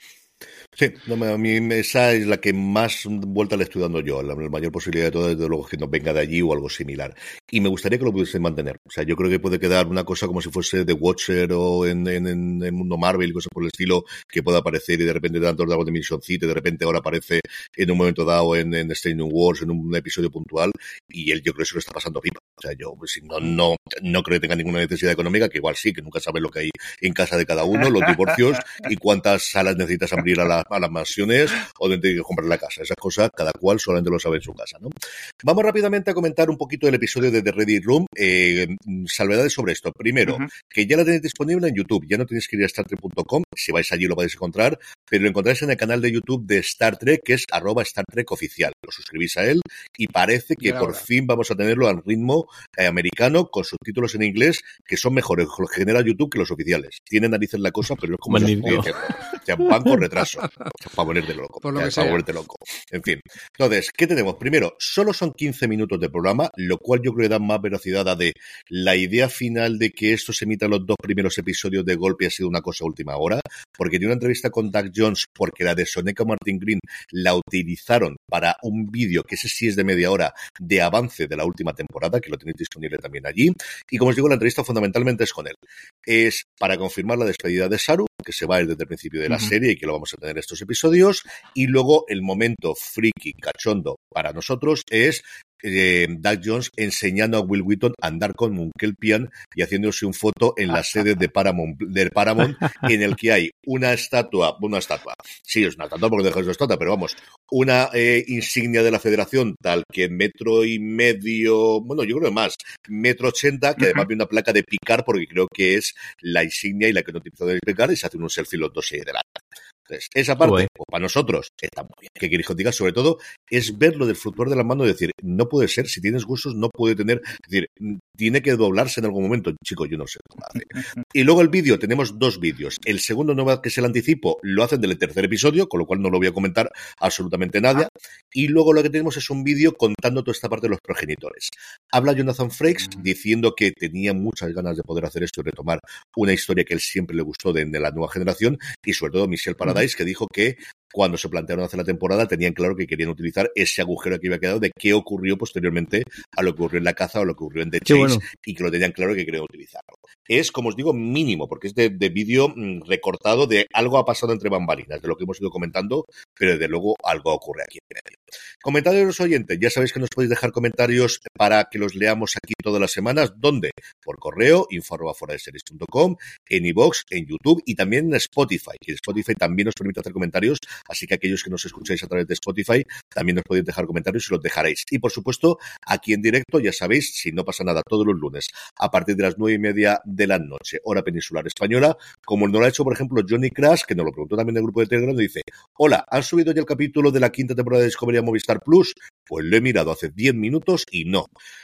Sí, no, a mí esa es la que más vuelta le estoy dando yo. La, la mayor posibilidad de todo, desde luego, es que nos venga de allí o algo similar. Y me gustaría que lo pudiesen mantener. O sea, yo creo que puede quedar una cosa como si fuese The Watcher o en, en, en el mundo Marvel, cosas por el estilo, que pueda aparecer y de repente tanto de Dimension City, de repente ahora aparece en un momento dado en, en Strange New Wars, en un episodio puntual, y él yo creo que eso lo está pasando pipa. O sea, yo pues, no, no, no creo que tenga ninguna necesidad económica, que igual sí, que nunca sabes lo que hay en casa de cada uno, los divorcios y cuántas salas necesitas abrir a, la, a las mansiones o donde tienes que comprar la casa. Esas cosas cada cual solamente lo sabe en su casa, ¿no? Vamos rápidamente a comentar un poquito del episodio de The Ready Room. Eh, salvedades sobre esto. Primero, uh-huh. que ya la tenéis disponible en YouTube. Ya no tenéis que ir a Star Trek punto com. Si vais allí lo vais a encontrar, pero lo encontráis en el canal de YouTube de Star Trek, que es arroba Star Trek oficial. Os suscribís a él y parece que por fin vamos a tenerlo al ritmo eh, americano con subtítulos en inglés que son mejores los que genera YouTube que los oficiales. Tiene narices la cosa, pero es como se o sea, van con retraso. Para ponerte loco. Por lo que para ponerte loco. En fin. Entonces, ¿qué tenemos? Primero, solo son quince minutos de programa, lo cual yo creo que da más veracidad a de la idea final de que esto se emita los dos primeros episodios de golpe ha sido una cosa última hora, porque tiene una entrevista con Doug Jones, porque la de Soneca Martin Green la utilizaron para un vídeo que ese sí es de media hora de avance de la última temporada, que lo tenéis disponible también allí. Y como os digo, la entrevista fundamentalmente es con él. Es para confirmar la despedida de Saru, que se va a ir desde el principio de la uh-huh. serie y que lo vamos a tener en estos episodios. Y luego el momento friki, cachondo para nosotros es eh, Doug Jones enseñando a Will Wheaton a andar con un Kelpian y haciéndose un foto en la sede de Paramount, del Paramount, en el que hay una estatua, una estatua, sí, es una estatua porque dejáis de estatua, pero vamos, una eh, insignia de la Federación tal que metro y medio, bueno, yo creo que más, metro ochenta, que además uh-huh. viene una placa de Picard porque creo que es la insignia y la que no utiliza de Picard y se hace un selfie los dos ahí delante. Entonces, esa parte, pues para nosotros, está muy bien. ¿Qué queréis que os diga? Sobre todo, es ver lo del fluctuar de la mano y decir, no puede ser, si tienes gustos, no puede tener, es decir, tiene que doblarse en algún momento. Chico, yo no sé cómo hace. Y luego el vídeo, tenemos dos vídeos. El segundo, no que es el anticipo, lo hacen del tercer episodio, con lo cual no lo voy a comentar absolutamente nada. Y luego lo que tenemos es un vídeo contando toda esta parte de los progenitores. Habla Jonathan Frakes diciendo que tenía muchas ganas de poder hacer esto y retomar una historia que él siempre le gustó de, de la nueva generación, y sobre todo Michelle Paradise, que dijo que cuando se plantearon hacer la temporada tenían claro que querían utilizar ese agujero que había quedado de qué ocurrió posteriormente a lo que ocurrió en La Caza o lo que ocurrió en The Chase, bueno. y que lo tenían claro que querían utilizarlo. Es, como os digo, mínimo, porque es de, de vídeo mmm, recortado de algo ha pasado entre bambalinas, de lo que hemos ido comentando, pero desde luego algo ocurre aquí en medio. Comentarios de los oyentes, ya sabéis que nos podéis dejar comentarios para que los leamos aquí todas las semanas. ¿Dónde? Por correo, info arroba fuera de series punto com, en iVoox, en YouTube y también en Spotify, que Spotify también nos permite hacer comentarios, así que aquellos que nos escucháis a través de Spotify también nos podéis dejar comentarios y los dejaréis. Y por supuesto, aquí en directo, ya sabéis, si no pasa nada, todos los lunes, a partir de las nueve y media de la noche, hora peninsular española, como nos lo ha hecho, por ejemplo, Johnny Crash, que nos lo preguntó también en el grupo de Telegram, y dice, hola, ¿han subido ya el capítulo de la quinta temporada de Discovery a Movistar Plus? Pues lo he mirado hace diez minutos y no.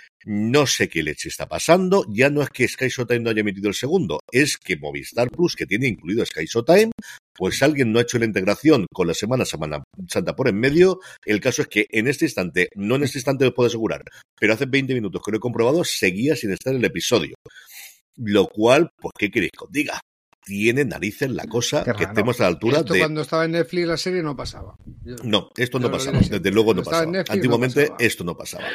No sé qué leche está pasando, ya no es que Sky Showtime no haya emitido el segundo, es que Movistar Plus, que tiene incluido Sky Showtime, pues alguien no ha hecho la integración con la Semana Semana Santa por en medio. El caso es que en este instante, no en este instante os puedo asegurar, pero hace veinte minutos que lo he comprobado, seguía sin estar en el episodio. Lo cual, pues, ¿qué queréis que os diga? Tiene narices la cosa que estemos a la altura esto de... cuando estaba en Netflix la serie no pasaba. Yo, no, esto no pasaba, desde luego no pasaba. Netflix, Antiguamente no pasaba. Esto no pasaba.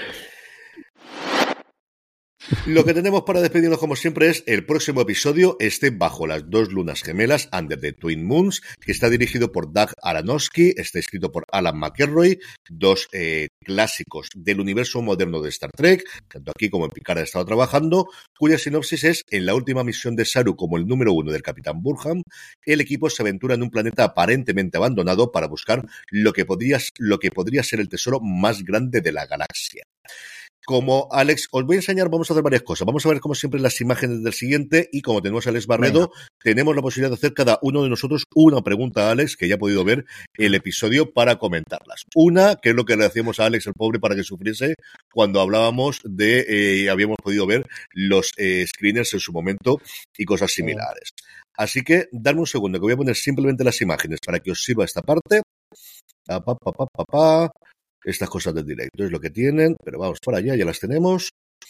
Lo que tenemos para despedirnos, como siempre, es el próximo episodio, este Bajo las dos lunas gemelas, Under the Twin Moons, que está dirigido por Doug Aronofsky, está escrito por Alan McElroy, dos eh, clásicos del universo moderno de Star Trek, tanto aquí como en Picard ha estado trabajando, cuya sinopsis es: en la última misión de Saru como el número uno del Capitán Burnham, el equipo se aventura en un planeta aparentemente abandonado para buscar lo que podría, lo que podría ser el tesoro más grande de la galaxia. Como Alex, os voy a enseñar, vamos a hacer varias cosas. Vamos a ver, como siempre, las imágenes del siguiente y como tenemos a Alex Barredo, Venga. tenemos la posibilidad de hacer cada uno de nosotros una pregunta a Alex, que ya ha podido ver el episodio, para comentarlas. Una, que es lo que le hacíamos a Alex, el pobre, para que sufriese cuando hablábamos de, eh, habíamos podido ver los eh, screeners en su momento y cosas similares. Así que, darme un segundo, que voy a poner simplemente las imágenes para que os sirva esta parte. Pa, pa, pa, pa, pa. Estas cosas del directo es lo que tienen, pero vamos para allá, ya las tenemos.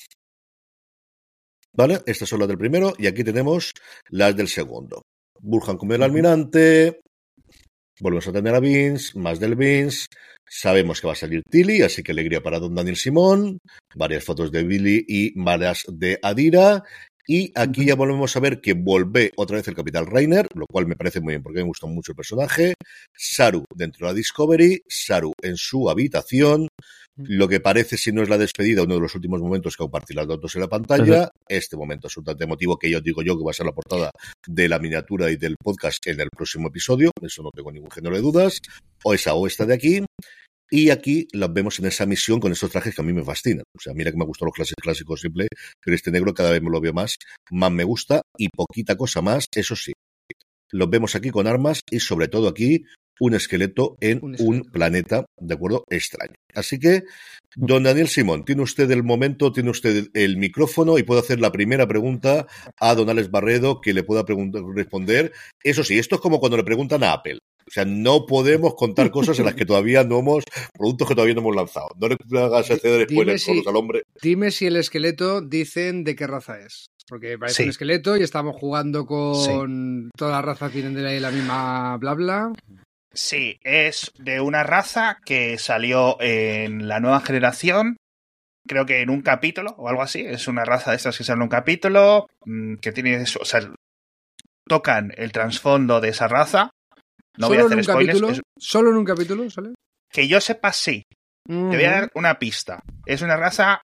Vale, estas son las del primero y aquí tenemos las del segundo. Burhan como el almirante, volvemos a tener a Vince, más del Vince, sabemos que va a salir Tilly, así que alegría para don Daniel Simón, varias fotos de Billy y varias de Adira. Y aquí ya volvemos a ver que vuelve otra vez el Capitán Reiner, lo cual me parece muy bien porque me gustó mucho el personaje. Saru dentro de la Discovery, Saru en su habitación, lo que parece, si no es la despedida, uno de los últimos momentos que compartir las dos en la pantalla. Uh-huh. Este momento absolutamente emotivo que yo digo yo que va a ser la portada de la miniatura y del podcast en el próximo episodio, eso no tengo ningún género de dudas. O esa o esta de aquí. Y aquí las vemos en esa misión con estos trajes que a mí me fascinan. O sea, mira que me gustan los clásicos clásicos simple, pero este negro cada vez me lo veo más, más me gusta y poquita cosa más, eso sí. Los vemos aquí con armas y sobre todo aquí un esqueleto en un, esqueleto. un planeta, ¿de acuerdo? Extraño. Así que, don Daniel Simón, tiene usted el momento, tiene usted el micrófono y puede hacer la primera pregunta a don Alex Barredo que le pueda responder. Eso sí, esto es como cuando le preguntan a Apple. O sea, no podemos contar cosas en las que todavía no hemos, productos que todavía no hemos lanzado. No le hagas hacer spoilers si, al hombre. Dime si el esqueleto dicen de qué raza es. Porque parece sí. un esqueleto y estamos jugando con sí. todas las razas tienen de la, la misma bla bla. Sí, es de una raza que salió en la nueva generación, creo que en un capítulo o algo así. Es una raza de estas que sale en un capítulo, que tiene eso, o sea, tocan el trasfondo de esa raza. No voy a hacer spoilers. Es... ¿Solo en un capítulo sale? Que yo sepa, sí. Uh-huh. Te voy a dar una pista. Es una raza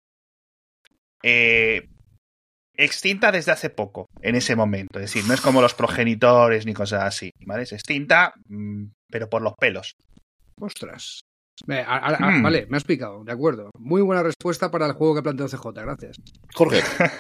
eh, extinta desde hace poco, en ese momento. Es decir, no es como los progenitores ni cosas así, ¿vale? Es extinta, pero por los pelos. Ostras. A, a, a, hmm. Vale, me has picado, de acuerdo. Muy buena respuesta para el juego que ha planteado C J, gracias. Jorge.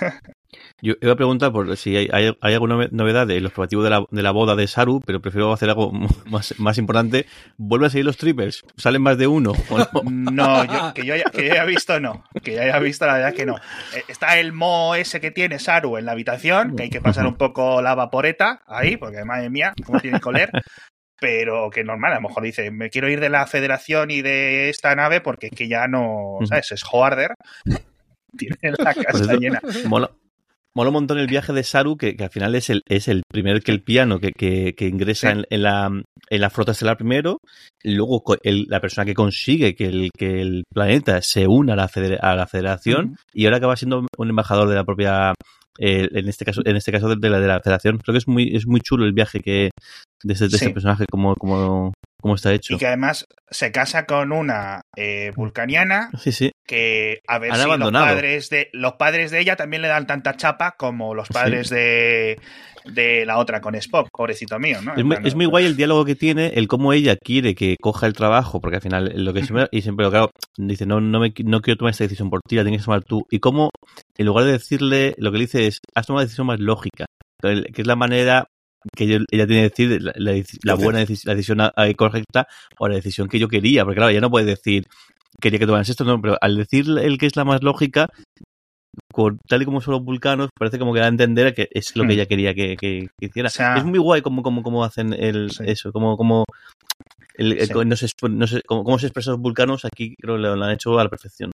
Yo iba a preguntar por si hay, hay, hay alguna novedad de los preparativos de la, de la boda de Saru, pero prefiero hacer algo más, más importante. ¿Vuelven a seguir los trippers? ¿Salen más de uno? ¿O no, no yo, que, yo haya, que yo haya visto no. Que yo haya visto, la verdad que no. Está el mo ese que tiene Saru en la habitación, que hay que pasar un poco la vaporeta ahí, porque madre mía, cómo tiene que oler. Pero que normal, a lo mejor dice, me quiero ir de la Federación y de esta nave porque es que ya no, ¿sabes? Es Hoarder. Tiene la casa pues eso, llena. Mola, mola un montón el viaje de Saru, que, que al final es el, es el primer que el piano que, que, que ingresa sí. en, en, la, en la flota estelar primero, y luego el, la persona que consigue que el, que el planeta se una a la, feder, a la Federación, uh-huh. y ahora acaba siendo un embajador de la propia... Eh, en este caso en este caso de la, de la Federación. Creo que es muy es muy chulo el viaje que de este, de sí. este personaje, como, como, como está hecho. Y que además se casa con una eh, vulcaniana sí, sí. que a ver Han si abandonado. los padres de los padres de ella también le dan tanta chapa como los padres sí. de de la otra con Spock, pobrecito mío, ¿no? Es muy, es muy guay el diálogo que tiene, el cómo ella quiere que coja el trabajo, porque al final lo que siempre, y siempre, claro, dice, no, no, me, no quiero tomar esta decisión por ti, la tienes que tomar tú. Y cómo, en lugar de decirle, lo que le dice es, has tomado una decisión más lógica, que es la manera que ella tiene que decir la, la, la buena decisión, la decisión correcta o la decisión que yo quería, porque claro, ella no puede decir, quería que tomaras esto, no, pero al decir el que es la más lógica, con, tal y como son los vulcanos, parece como que da a entender que es lo que ella quería que, que, que hiciera. O sea, es muy guay cómo, cómo, cómo hacen el, sí. eso, cómo, cómo, el, sí. el, no sé, no sé, cómo, cómo se expresan los vulcanos, aquí creo que lo, lo han hecho a la perfección.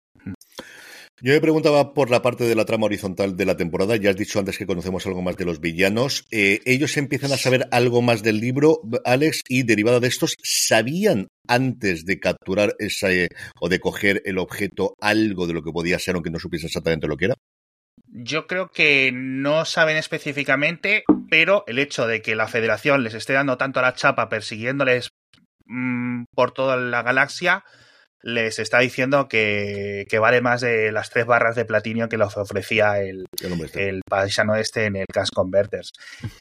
Yo me preguntaba por la parte de la trama horizontal de la temporada. Ya has dicho antes que conocemos algo más de los villanos. Eh, ellos empiezan a saber algo más del libro, Alex, y derivada de estos, ¿sabían antes de capturar ese o de coger el objeto algo de lo que podía ser, aunque no supiesen exactamente lo que era? Yo creo que no saben específicamente, pero el hecho de que la Federación les esté dando tanto la chapa persiguiéndoles mmm, por toda la galaxia, les está diciendo que, que vale más de las tres barras de platinio que les ofrecía el, el paisano este en el Cash Converters.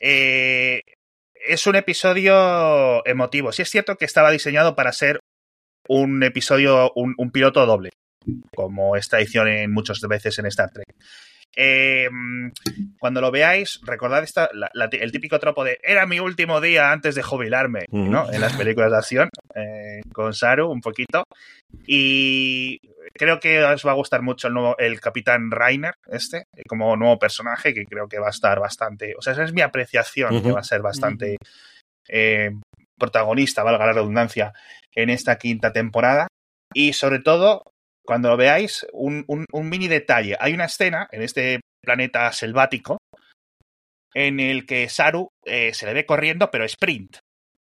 Eh, es un episodio emotivo. Sí es cierto que estaba diseñado para ser un episodio, un, un piloto doble. como es tradición en muchas veces en Star Trek. Eh, cuando lo veáis, recordad esta, la, la, el típico tropo de era mi último día antes de jubilarme, uh-huh. ¿no? En las películas de acción, eh, con Saru un poquito. Y creo que os va a gustar mucho el nuevo, el Capitán Rainer, este, como nuevo personaje, que creo que va a estar bastante, o sea, esa es mi apreciación, uh-huh. que va a ser bastante eh, protagonista, valga la redundancia, en esta quinta temporada. Y sobre todo, cuando lo veáis, un, un, un mini detalle. Hay una escena en este planeta selvático en el que Saru eh, se le ve corriendo, pero sprint.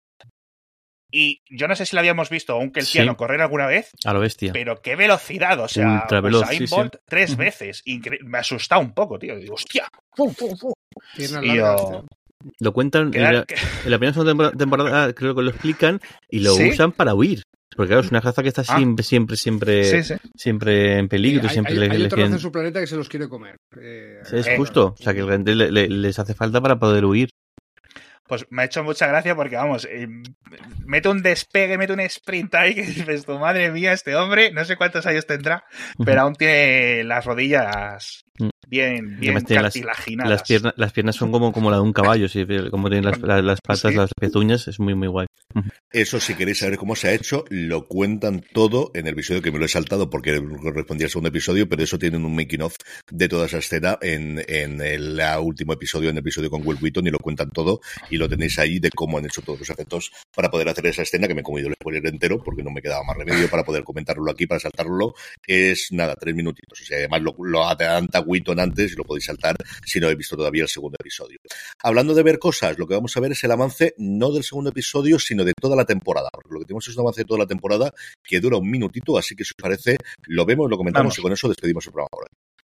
Y yo no sé si lo habíamos visto a un Keltiano sí. correr alguna vez. A lo bestia. Pero qué velocidad, o sea, Ultraveloz, Usain sí, Bolt sí. tres veces. Incre- me ha asustado un poco, tío. Digo, hostia. Fu, fu, fu. Y yo... Lo cuentan en la, en la primera temporada, creo que lo explican, y lo ¿Sí? usan para huir. Porque claro, es una raza que está ah. siempre, siempre, siempre, sí, sí. siempre en peligro. Sí, hay, siempre hay, les, hay les otra quieren... raza en su planeta que se los quiere comer. Eh, es eh, justo, o sea que el le, le, les hace falta para poder huir. Pues me ha hecho mucha gracia porque, vamos, eh, mete un despegue, mete un sprint ahí que dices, tu madre mía, este hombre, no sé cuántos años tendrá, pero aún tiene las rodillas bien, bien cartilaginadas. Las, las, piernas, las piernas son como, como la de un caballo, ¿sí? Como tienen las, las, las patas, ¿sí? Las pezuñas, es muy, muy guay. Eso, si queréis saber cómo se ha hecho, lo cuentan todo en el episodio, que me lo he saltado porque correspondía al segundo episodio, pero eso tienen un making of de toda esa escena en, en el último episodio, en el episodio con Will Wheaton, y lo cuentan todo, y lo tenéis ahí de cómo han hecho todos los efectos para poder hacer esa escena, que me he comido el spoiler entero, porque no me quedaba más remedio para poder comentarlo aquí, para saltarlo. Es nada, tres minutitos. O sea, además lo, lo adelanta Wheaton antes y lo podéis saltar si no habéis visto todavía el segundo episodio. Hablando de ver cosas, lo que vamos a ver es el avance no del segundo episodio, sino de toda la temporada, porque lo que tenemos es un avance de toda la temporada que dura un minutito, así que si os parece, lo vemos, lo comentamos Vamos. Y con eso despedimos el programa ahora.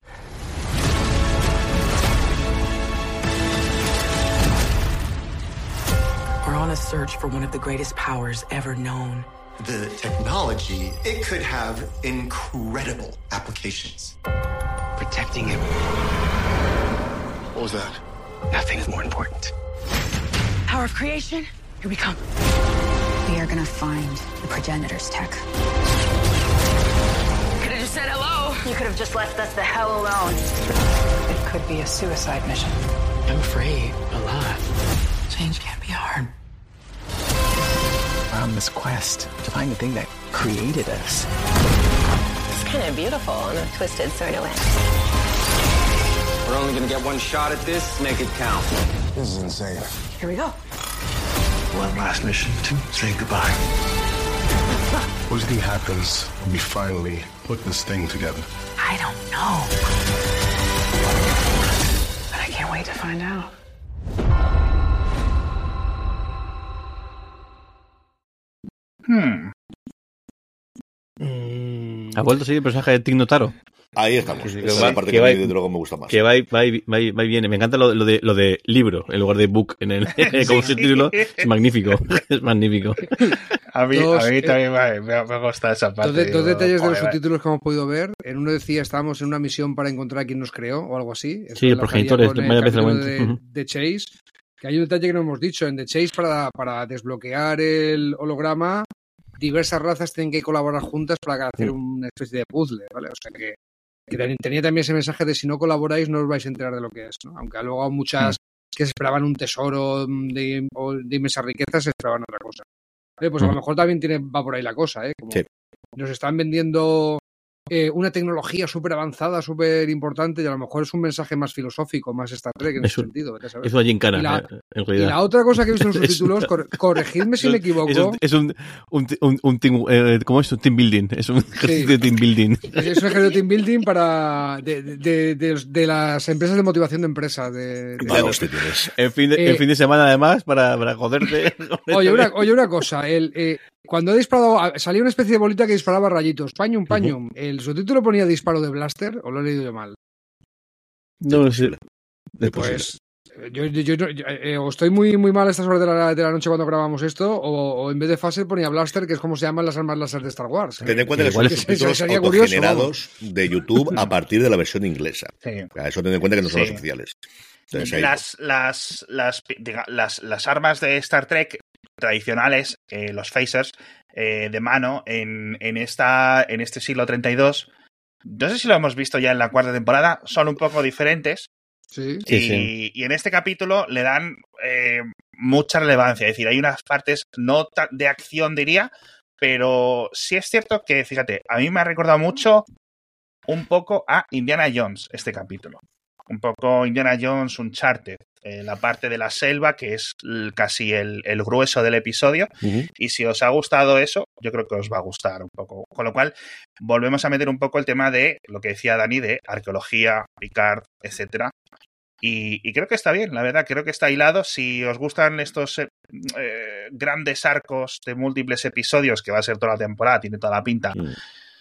We're on a search for one of the greatest powers ever known. The technology, it could have incredible applications. Protecting him. What was that? Nothing is more important. Power of creation, here we come. We are gonna find the progenitor's tech. Could have just said hello. You could have just left us the hell alone. It could be a suicide mission. I'm afraid a lot. Change can't be hard. We're on this quest to find the thing that created us. It's kind of beautiful in a twisted sort of way. We're only gonna get one shot at this. Make it count. This is insane. Here we go. One last mission to say goodbye. What do you think happens when we finally put this thing together? I don't know. But I can't wait to find out. Hmm. ¿Ha vuelto a seguir el personaje de Tig Notaro? Ahí estamos. Que, Esa que es va, la parte que que, va, a mí de luego me gusta más. Que va y, va y, va y, va y viene. Me encanta lo, lo, de, lo de libro en lugar de book en el como sí. Título. Es magnífico. Es magnífico. A mí, dos, a mí también eh, me, me gusta esa parte. Dos, digo, dos detalles de los subtítulos que hemos podido ver. En uno decía, estábamos en una misión para encontrar a quien nos creó o algo así. Esto sí, el progenitor es vaya vez de, uh-huh. de Chase. Que hay un detalle que no hemos dicho. En The Chase, para, para desbloquear el holograma, diversas razas tienen que colaborar juntas para hacer una especie de puzzle, ¿vale? O sea que, que tenía también ese mensaje de si no colaboráis no os vais a enterar de lo que es, ¿no? Aunque luego hay muchas que se esperaban un tesoro de, de inmensas riquezas, se esperaban otra cosa. ¿Vale? Pues a lo mejor también tiene, va por ahí la cosa, ¿eh? Como sí. Nos están vendiendo eh, una tecnología súper avanzada, súper importante, y a lo mejor es un mensaje más filosófico, más Star Trek en es ese un, sentido. Es una gincana, y la, eh, en realidad. Y la otra cosa que he visto en los subtítulos, cor, corregidme si es, me equivoco. Es un, es un, un, un, un team, eh, ¿cómo es? Un team building. Es un ejercicio sí. de team building. Es, es un ejercicio de team building para de, de, de, de, de las empresas de motivación de empresa. De, de claro, el, fin de, eh, el fin de semana, además, para, para joderte. Oye, una, oye, una cosa. El, eh, cuando he disparado, salía una especie de bolita que disparaba rayitos. Pañum, pañum. Uh-huh. ¿El subtítulo ponía disparo de blaster o lo he leído yo mal? No lo sé. Pues yo, yo, yo, yo eh, o estoy muy, muy mal a estas horas de la, de la noche cuando grabamos esto, o, o en vez de phaser ponía blaster, que es como se llaman las armas láser de Star Wars. Ten en cuenta que son subtítulos autogenerados de YouTube a partir de la versión inglesa. Sí. Eso ten en cuenta que no son sí. los oficiales. Entonces, las, las, las, diga, las, las armas de Star Trek tradicionales, eh, los phasers eh, de mano en, en, esta, en este siglo treinta y dos, no sé si lo hemos visto ya en la cuarta temporada, son un poco diferentes. Sí. Y, Sí, sí. y en este capítulo le dan eh, mucha relevancia. Es decir, hay unas partes no de acción, diría, pero sí es cierto que, fíjate, a mí me ha recordado mucho un poco a Indiana Jones este capítulo. Un poco Indiana Jones Uncharted, eh, la parte de la selva, que es el, casi el, el grueso del episodio. Uh-huh. Y si os ha gustado eso, yo creo que os va a gustar un poco. Con lo cual, volvemos a meter un poco el tema de lo que decía Dani, de arqueología, Picard, etcétera. Y, y creo que está bien, la verdad, creo que está hilado. Si os gustan estos eh, eh, grandes arcos de múltiples episodios, que va a ser toda la temporada, tiene toda la pinta, mm.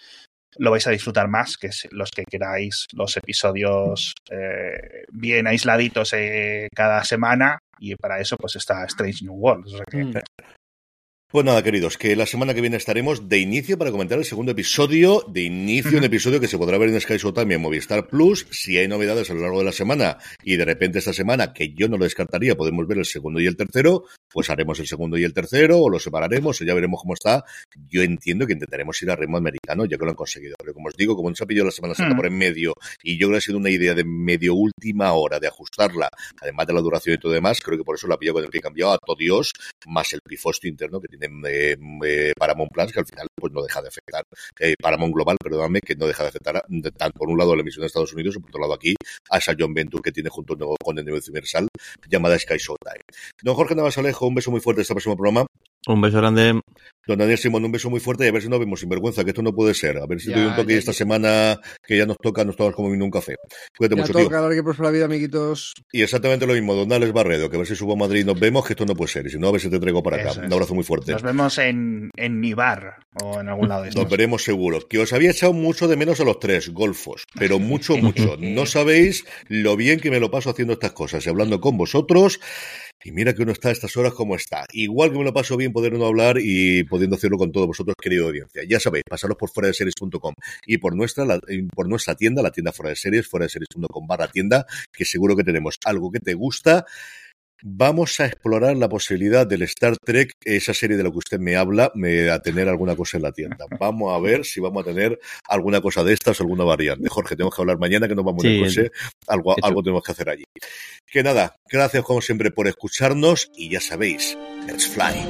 lo vais a disfrutar más que los que queráis los episodios eh, bien aisladitos eh, cada semana, y para eso pues está Strange New World. O sea que... mm. Pues nada, queridos, que la semana que viene estaremos de inicio para comentar el segundo episodio, de inicio, uh-huh. un episodio que se podrá ver en Sky Showtime y en Movistar Plus. Si hay novedades a lo largo de la semana y de repente esta semana, que yo no lo descartaría, podemos ver el segundo y el tercero, pues haremos el segundo y el tercero, o lo separaremos, o ya veremos cómo está. Yo entiendo que intentaremos ir a ritmo americano, ya que lo han conseguido. Pero como os digo, como nos ha pillado la Semana Santa uh-huh. por en medio, y yo creo que ha sido una idea de medio última hora de ajustarla, además de la duración y todo demás, creo que por eso la ha pillado con el pie cambiado a todo Dios, más el pifosto interno que tiene Eh, eh, Paramount Plus, que al final pues no deja de afectar, eh, Paramount Global, perdóname, que no deja de afectar de, tanto por un lado la emisión de Estados Unidos y por otro lado aquí a esa John Venture que tiene junto con el negocio universal llamada Sky Showtime. Don Jorge Navas Alejo, un beso muy fuerte hasta el próximo programa. Un beso grande. Don Daniel Simón, un beso muy fuerte y a ver si no vemos sinvergüenza, que esto no puede ser. A ver si ya, te doy un toque ya, esta ya. semana que ya nos toca, nos tomas como vino un café. Cuídate ya mucho, toca, tío. Ahora que por la vida, amiguitos. Y exactamente lo mismo, Don Alex Barredo, que a ver si subo a Madrid y nos vemos, que esto no puede ser. Y si no, a ver si te traigo para acá. Un abrazo muy fuerte. Nos vemos en, en Nibar o en algún lado de estos. Nos veremos seguro. Que os había echado mucho de menos a los tres golfos, pero mucho, mucho. No sabéis lo bien que me lo paso haciendo estas cosas y hablando con vosotros. Y mira que uno está a estas horas como está. Igual que me lo paso bien poder uno hablar y pudiendo hacerlo con todos vosotros, querida audiencia. Ya sabéis, pasaros por fuera de series punto com y por nuestra, la, por nuestra tienda, la tienda fuera de series, fuera de series punto com barra tienda, que seguro que tenemos algo que te gusta. Vamos a explorar la posibilidad del Star Trek, esa serie de la que usted me habla, me, a tener alguna cosa en la tienda. Vamos a ver si vamos a tener alguna cosa de estas o alguna variante. Jorge, tenemos que hablar mañana, que nos vamos sí, en el coche. Algo, algo tenemos que hacer allí. Que nada, gracias como siempre por escucharnos y ya sabéis, let's fly.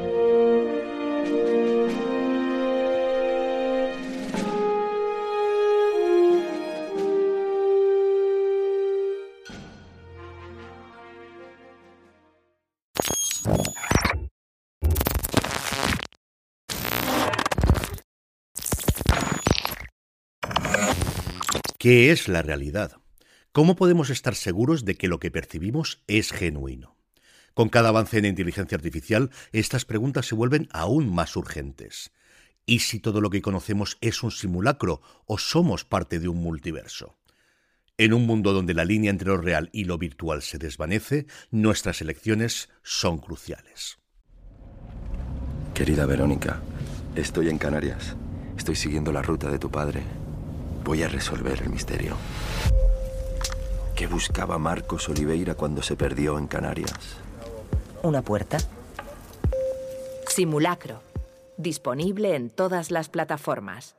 ¿Qué es la realidad? ¿Cómo podemos estar seguros de que lo que percibimos es genuino? Con cada avance en inteligencia artificial, estas preguntas se vuelven aún más urgentes. ¿Y si todo lo que conocemos es un simulacro o somos parte de un multiverso? En un mundo donde la línea entre lo real y lo virtual se desvanece, nuestras elecciones son cruciales. Querida Verónica, estoy en Canarias. Estoy siguiendo la ruta de tu padre. Voy a resolver el misterio. ¿Qué buscaba Marcos Oliveira cuando se perdió en Canarias? ¿Una puerta? Simulacro. Disponible en todas las plataformas.